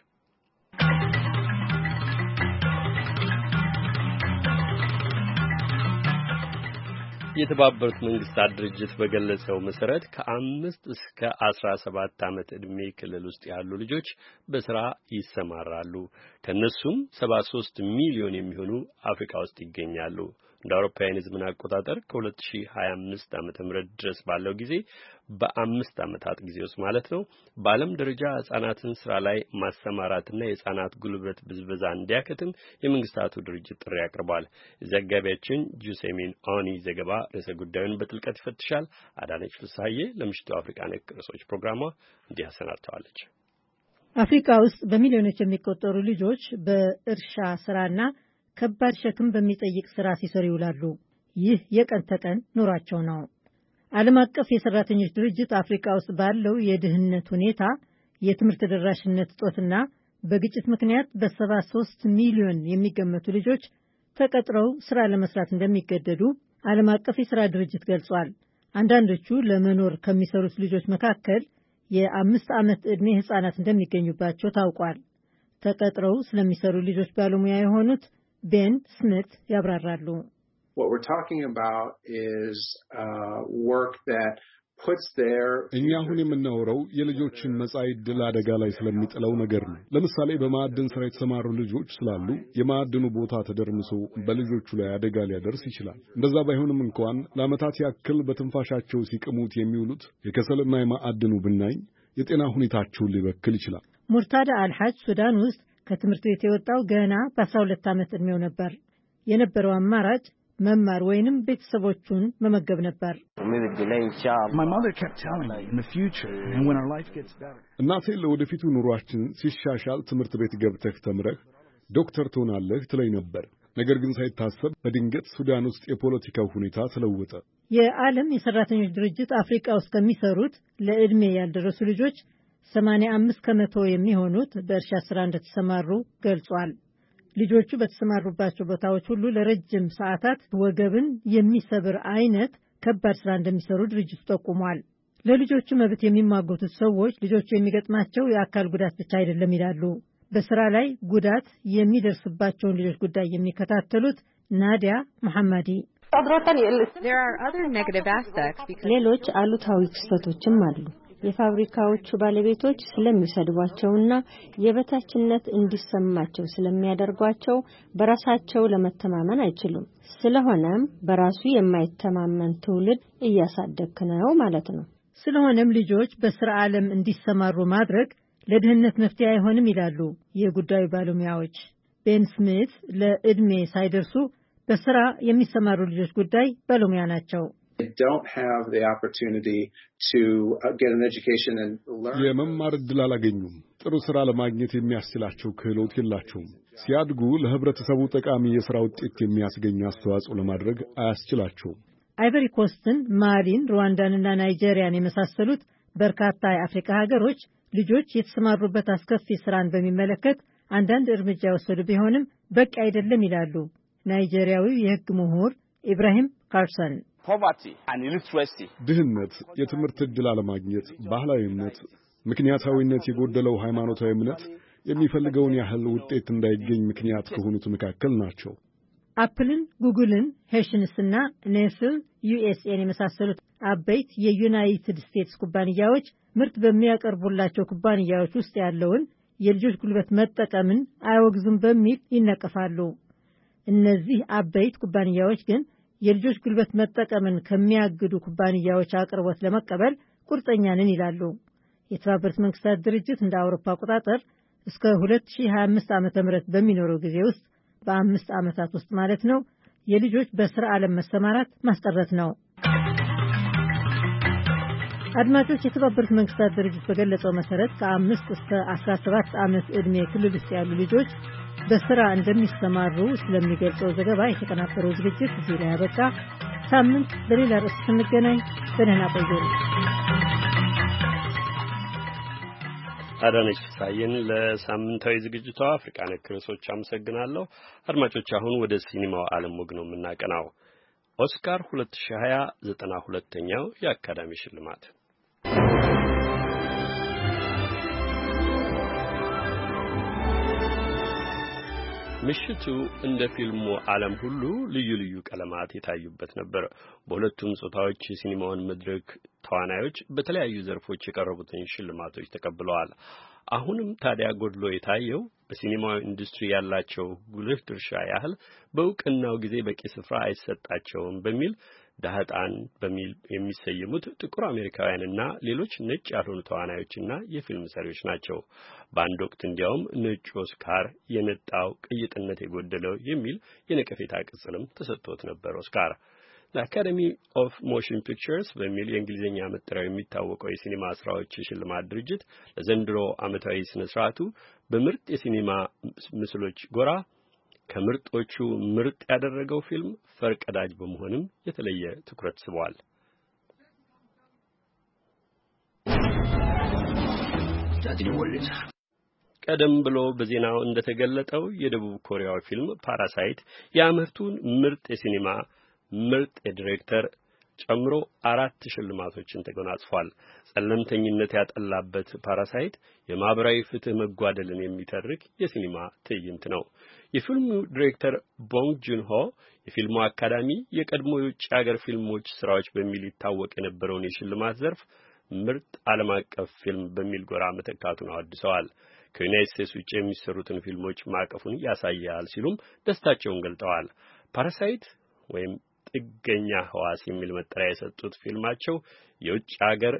የተባበሩት መንግስታት ድርጅት በገለጸው መሰረት ከ5 እስከ 17 ዓመት ዕድሜ ክልል ውስጥ ያሉ ልጆች በስራ ይሰማራሉ። ከነሱም 73 ሚሊዮን የሚሆኑ አፍሪካ ውስጥ ይገኛሉ። እንደ አውሮፓውያን የዘመን አቆጣጠር ከ2025 ዓመተ ምህረት ድረስ ባለው ጊዜ በ5 ዓመታት ጊዜ ውስጥ ማለት ነው በዓለም ደረጃ ህጻናትን ስራ ላይ ማሰማራትና የህጻናት ጉልበት ብዝበዛ እንዲያከትም የመንግስታቱ ድርጅት ጥሪ ያቀርባል። ዘጋቢያችን ጁሴሚን ኦኒ ዘገባ ርዕሰ ጉዳዩን በጥልቀት ይፈትሻል። አዳነች ፍስሐዬ ለምሽቱ አፍሪካ ነክ ርዕሶች ፕሮግራሟ እንዲህ አሰናድተዋለች። አፍሪካ ውስጥ በሚሊዮኖች የሚቆጠሩ ልጆች በእርሻ ስራና ከባድ ሸክም በሚጠይቅ ስራ ሲሰሩ ይውላሉ። ይህ የቀን ተቀን ኑሯቸው ነው። ዓለም አቀፍ የሰራተኞች ድርጅት አፍሪካ ውስጥ ባለው የድህነት ሁኔታ፣ የትምህርት ተደራሽነት እጦትና በግጭት ምክንያት በ73 ሚሊዮን የሚገመቱ ልጆች ተቀጥረው ስራ ለመስራት እንደሚገደዱ ዓለም አቀፍ የሥራ ድርጅት ገልጿል። አንዳንዶቹ ለመኖር ከሚሰሩት ልጆች መካከል የ5 ዓመት ዕድሜ ህፃናት እንደሚገኙባቸው ታውቋል። ተቀጥረው ስለሚሰሩ ልጆች ባለሙያ የሆኑት ቤን ስሚት ያብራራሉ። What we're talking about is work that puts their እኛ አሁን የምናወራው የልጆችን መጻኢ ዕድል አደጋ ላይ ስለሚጥለው ነገር ነው። ለምሳሌ በማዕድን ስራ የተሰማሩ ልጆች ስላሉ የማዕድኑ ቦታ ተደርምሶ በልጆቹ ላይ አደጋ ሊያደርስ ይችላል። እንደዛ ባይሆንም እንኳን ለዓመታት ያክል በትንፋሻቸው ሲቅሙት የሚውሉት የከሰልና የማዕድኑ ብናኝ የጤና ሁኔታቸውን ሊበክል ይችላል። ሙርታዳ አልሐጅ ሱዳን ውስጥ ከትምህርት ቤት የወጣው ገና በ12 ዓመት ዕድሜው ነበር። የነበረው አማራጭ መማር ወይንም ቤተሰቦቹን መመገብ ነበር። እናቴ ለወደፊቱ ኑሯችን ሲሻሻል ትምህርት ቤት ገብተህ ተምረህ ዶክተር ትሆናለህ ትለኝ ነበር። ነገር ግን ሳይታሰብ በድንገት ሱዳን ውስጥ የፖለቲካው ሁኔታ ተለወጠ። የዓለም የሰራተኞች ድርጅት አፍሪካ ውስጥ ከሚሰሩት ለዕድሜ ያልደረሱ ልጆች 85 ከመቶ የሚሆኑት በእርሻ ስራ እንደተሰማሩ ገልጿል። ልጆቹ በተሰማሩባቸው ቦታዎች ሁሉ ለረጅም ሰዓታት ወገብን የሚሰብር አይነት ከባድ ስራ እንደሚሰሩ ድርጅቱ ጠቁሟል። ለልጆቹ መብት የሚሟገቱት ሰዎች ልጆቹ የሚገጥማቸው የአካል ጉዳት ብቻ አይደለም ይላሉ። በስራ ላይ ጉዳት የሚደርስባቸውን ልጆች ጉዳይ የሚከታተሉት ናዲያ መሐመዲ ሌሎች አሉታዊ ክስተቶችም አሉ። የፋብሪካዎቹ ባለቤቶች ስለሚሰድቧቸውና የበታችነት እንዲሰማቸው ስለሚያደርጓቸው በራሳቸው ለመተማመን አይችሉም። ስለሆነም በራሱ የማይተማመን ትውልድ እያሳደግክ ነው ማለት ነው። ስለሆነም ልጆች በስራ ዓለም እንዲሰማሩ ማድረግ ለድህነት መፍትሄ አይሆንም ይላሉ የጉዳዩ ባለሙያዎች። ቤን ስሚት ለዕድሜ ሳይደርሱ በስራ የሚሰማሩ ልጆች ጉዳይ ባለሙያ ናቸው። የመማር ዕድል አላገኙም። ጥሩ ስራ ለማግኘት የሚያስችላቸው ክህሎት የላቸውም። ሲያድጉ ለህብረተሰቡ ጠቃሚ የሥራ ውጤት የሚያስገኝ አስተዋጽኦ ለማድረግ አያስችላቸውም። አይቨሪ ኮስትን፣ ማሊን፣ ሩዋንዳንና ናይጄሪያን የመሳሰሉት በርካታ የአፍሪካ ሀገሮች ልጆች የተሰማሩበት አስከፊ ስራን በሚመለከት አንዳንድ እርምጃ የወሰዱ ቢሆንም በቂ አይደለም ይላሉ ናይጄሪያዊው የሕግ ምሁር ኢብራሂም ካርሰን። ድህነት፣ የትምህርት ዕድል አለማግኘት፣ ባህላዊነት፣ ምክንያታዊነት የጎደለው ሃይማኖታዊ እምነት የሚፈልገውን ያህል ውጤት እንዳይገኝ ምክንያት ከሆኑት መካከል ናቸው። አፕልን፣ ጉግልን፣ ሄሽንስና ኔስል ዩኤስኤን የመሳሰሉት አበይት የዩናይትድ ስቴትስ ኩባንያዎች ምርት በሚያቀርቡላቸው ኩባንያዎች ውስጥ ያለውን የልጆች ጉልበት መጠቀምን አይወግዙም በሚል ይነቀፋሉ። እነዚህ አበይት ኩባንያዎች ግን የልጆች ጉልበት መጠቀምን ከሚያግዱ ኩባንያዎች አቅርቦት ለመቀበል ቁርጠኛ ነን ይላሉ። የተባበሩት መንግስታት ድርጅት እንደ አውሮፓ አቆጣጠር እስከ 2025 ዓ.ም በሚኖረው ጊዜ ውስጥ በ5 ዓመታት ውስጥ ማለት ነው የልጆች በስራ ዓለም መሰማራት ማስቀረት ነው። አድማጮች፣ የተባበሩት መንግስታት ድርጅት በገለጸው መሰረት ከ5 እስከ 17 ዓመት ዕድሜ ክልል ውስጥ ያሉ ልጆች በስራ እንደሚሰማሩ ስለሚገልጸው ዘገባ የተቀናበረው ዝግጅት እዚህ ላይ ያበቃ። ሳምንት በሌላ ርዕስ ስንገናኝ በደህና ቆዩ። አዳነች ፍስሐዬን ለሳምንታዊ ዝግጅቷ አፍሪካ ነክ ርዕሶች አመሰግናለሁ። አድማጮች፣ አሁን ወደ ሲኒማው ዓለም ወግ ነው የምናቀናው። ኦስካር 2020 92ኛው የአካዳሚ ሽልማት ምሽቱ እንደ ፊልሙ ዓለም ሁሉ ልዩ ልዩ ቀለማት የታዩበት ነበር። በሁለቱም ጾታዎች የሲኒማውን መድረክ ተዋናዮች በተለያዩ ዘርፎች የቀረቡትን ሽልማቶች ተቀብለዋል። አሁንም ታዲያ ጎድሎ የታየው በሲኒማው ኢንዱስትሪ ያላቸው ጉልህ ድርሻ ያህል በእውቅናው ጊዜ በቂ ስፍራ አይሰጣቸውም በሚል ዳህጣን በሚል የሚሰየሙት ጥቁር አሜሪካውያንና ሌሎች ነጭ ያልሆኑ ተዋናዮችና የፊልም ሰሪዎች ናቸው። በአንድ ወቅት እንዲያውም ነጭ ኦስካር የነጣው ቅይጥነት የጎደለው የሚል የነቀፌታ ቅጽልም ተሰጥቶት ነበር። ኦስካር ለአካዴሚ ኦፍ ሞሽን ፒክቸርስ በሚል የእንግሊዝኛ መጠሪያው የሚታወቀው የሲኒማ ስራዎች ሽልማት ድርጅት ለዘንድሮ ዓመታዊ ስነ ስርዓቱ በምርጥ የሲኒማ ምስሎች ጎራ ከምርጦቹ ምርጥ ያደረገው ፊልም ፈርቀዳጅ በመሆንም የተለየ ትኩረት ስቧል። ቀደም ብሎ በዜናው እንደተገለጠው የደቡብ ኮሪያው ፊልም ፓራሳይት የዓመቱን ምርጥ የሲኒማ ምርጥ ዲሬክተር ጨምሮ 4 ሽልማቶችን ተጎናጽፏል። ጸለምተኝነት ያጠላበት ፓራሳይት የማህበራዊ ፍትህ መጓደልን የሚተርክ የሲኒማ ትዕይንት ነው። የፊልሙ ዲሬክተር ቦንግ ጁንሆ የፊልሙ አካዳሚ የቀድሞ የውጭ ሀገር ፊልሞች ስራዎች በሚል ይታወቅ የነበረውን የሽልማት ዘርፍ ምርጥ ዓለም አቀፍ ፊልም በሚል ጎራ መተካቱን አወድሰዋል። ከዩናይትድ ስቴትስ ውጭ የሚሰሩትን ፊልሞች ማቀፉን ያሳያል ሲሉም ደስታቸውን ገልጠዋል። ፓራሳይት ወይም ጥገኛ ህዋስ የሚል መጠሪያ የሰጡት ፊልማቸው የውጭ ሀገር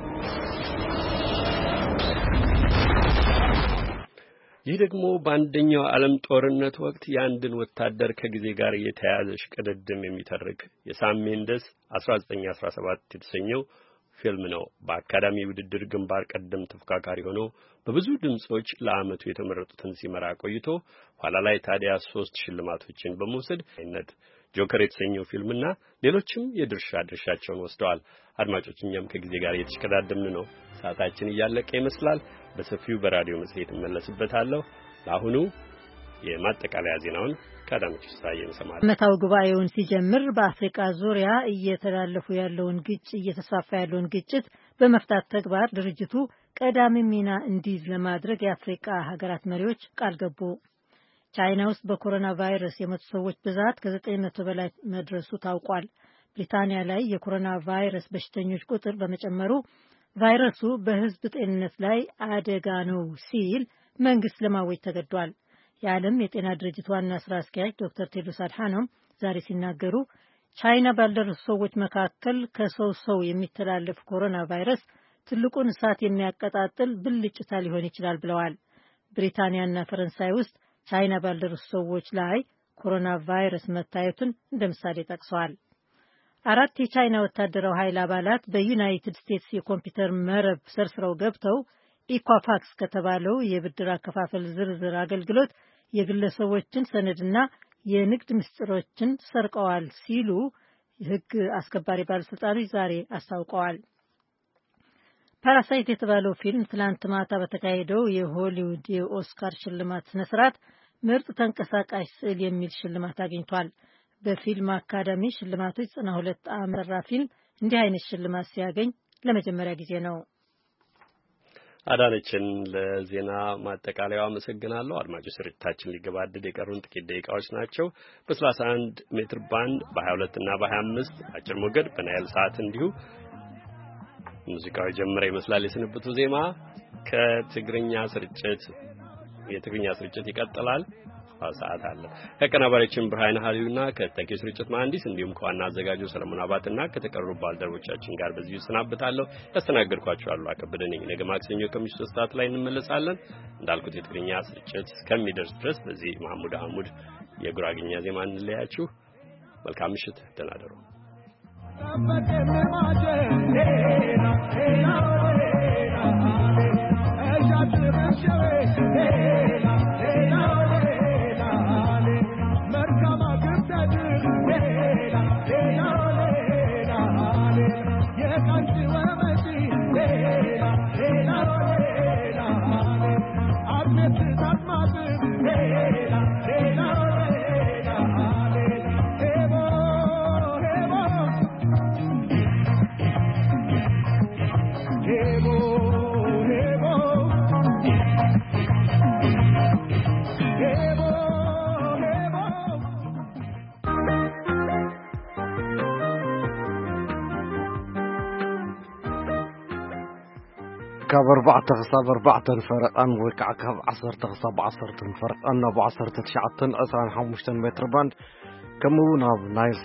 ይህ ደግሞ በአንደኛው ዓለም ጦርነት ወቅት የአንድን ወታደር ከጊዜ ጋር የተያያዘ ሽቅድድም የሚተርክ የሳም ሜንደስ 1917 የተሰኘው ፊልም ነው። በአካዳሚ ውድድር ግንባር ቀደም ተፎካካሪ ሆኖ በብዙ ድምጾች ለዓመቱ የተመረጡትን ሲመራ ቆይቶ ኋላ ላይ ታዲያ 3 ሽልማቶችን በመውሰድ ጆከር የተሰኘው ፊልምና ሌሎችም ድርሻቸውን ወስደዋል። አድማጮች እኛም ከጊዜ ጋር እየተሽቀዳደምን ነው። ሰዓታችን እያለቀ ይመስላል። በሰፊው በራዲዮ መጽሔት እመለስበታለሁ። ለአሁኑ የማጠቃለያ ዜናውን ከአዳነች ፍስሐዬ እንሰማለን። ዓመታዊ ጉባኤውን ሲጀምር በአፍሪካ ዙሪያ እየተስፋፋ ያለውን ግጭት በመፍታት ተግባር ድርጅቱ ቀዳሚ ሚና እንዲይዝ ለማድረግ የአፍሪካ ሀገራት መሪዎች ቃል ገቡ። ቻይና ውስጥ በኮሮና ቫይረስ የሞቱ ሰዎች ብዛት ከ900 በላይ መድረሱ ታውቋል። ብሪታንያ ላይ የኮሮና ቫይረስ በሽተኞች ቁጥር በመጨመሩ ቫይረሱ በሕዝብ ጤንነት ላይ አደጋ ነው ሲል መንግስት ለማወጅ ተገዷል። የዓለም የጤና ድርጅት ዋና ስራ አስኪያጅ ዶክተር ቴድሮስ አድሃኖም ዛሬ ሲናገሩ ቻይና ባልደረሱ ሰዎች መካከል ከሰው ሰው የሚተላለፍ ኮሮና ቫይረስ ትልቁን እሳት የሚያቀጣጥል ብልጭታ ሊሆን ይችላል ብለዋል። ብሪታንያና ፈረንሳይ ውስጥ ቻይና ባልደረሱ ሰዎች ላይ ኮሮና ቫይረስ መታየቱን እንደ ምሳሌ ጠቅሰዋል። 4 የቻይና ወታደራዊ ኃይል አባላት በዩናይትድ ስቴትስ የኮምፒውተር መረብ ሰርስረው ገብተው ኢኳፋክስ ከተባለው የብድር አከፋፈል ዝርዝር አገልግሎት የግለሰቦችን ሰነድና የንግድ ምስጢሮችን ሰርቀዋል ሲሉ የሕግ አስከባሪ ባለስልጣኖች ዛሬ አስታውቀዋል። ፓራሳይት የተባለው ፊልም ትላንት ማታ በተካሄደው የሆሊውድ የኦስካር ሽልማት ስነ ስርዓት ምርጥ ተንቀሳቃሽ ስዕል የሚል ሽልማት አግኝቷል። በፊልም አካዳሚ ሽልማቶች 92 ዓመት ፊልም እንዲህ አይነት ሽልማት ሲያገኝ ለመጀመሪያ ጊዜ ነው። አዳነችን ለዜና ማጠቃለያው አመሰግናለሁ። አድማጮች ስርጭታችን ሊገባደድ የቀሩን ጥቂት ደቂቃዎች ናቸው። በ31 ሜትር ባንድ በ22 እና በ25 አጭር ሞገድ በናይል ሰዓት እንዲሁ ሙዚቃው ጀምረ ይመስላል። የስንብቱ ዜማ የትግርኛ ስርጭት ይቀጥላል። ሰዓት አለ። ከቀናባሪያችን ብርሃን ኃይሉና ከተኪው ስርጭት መሐንዲስ እንዲሁም ከዋና አዘጋጁ ሰለሞን አባትና ከተቀሩ ባልደረቦቻችን ጋር በዚሁ ሰናብታለሁ። ያስተናገድኳችሁ አሉ አከበደ ነኝ። ነገ ማክሰኞ ከምሽቱ 3 ሰዓት ላይ እንመለሳለን። እንዳልኩት የትግርኛ ስርጭት እስከሚደርስ ድረስ በዚህ መሐሙድ አህሙድ የጉራግኛ ዜማ እንለያችሁ። መልካም ምሽት፣ ደህና እደሩ። Hey, ካብ 4 ክሳብ 4 ፈረቓን ወይ ከዓ ካብ 10 ክሳብ 10 ፈረቓን ናብ 19 25 ሜትር ባንድ ከምኡ ናብ ናይል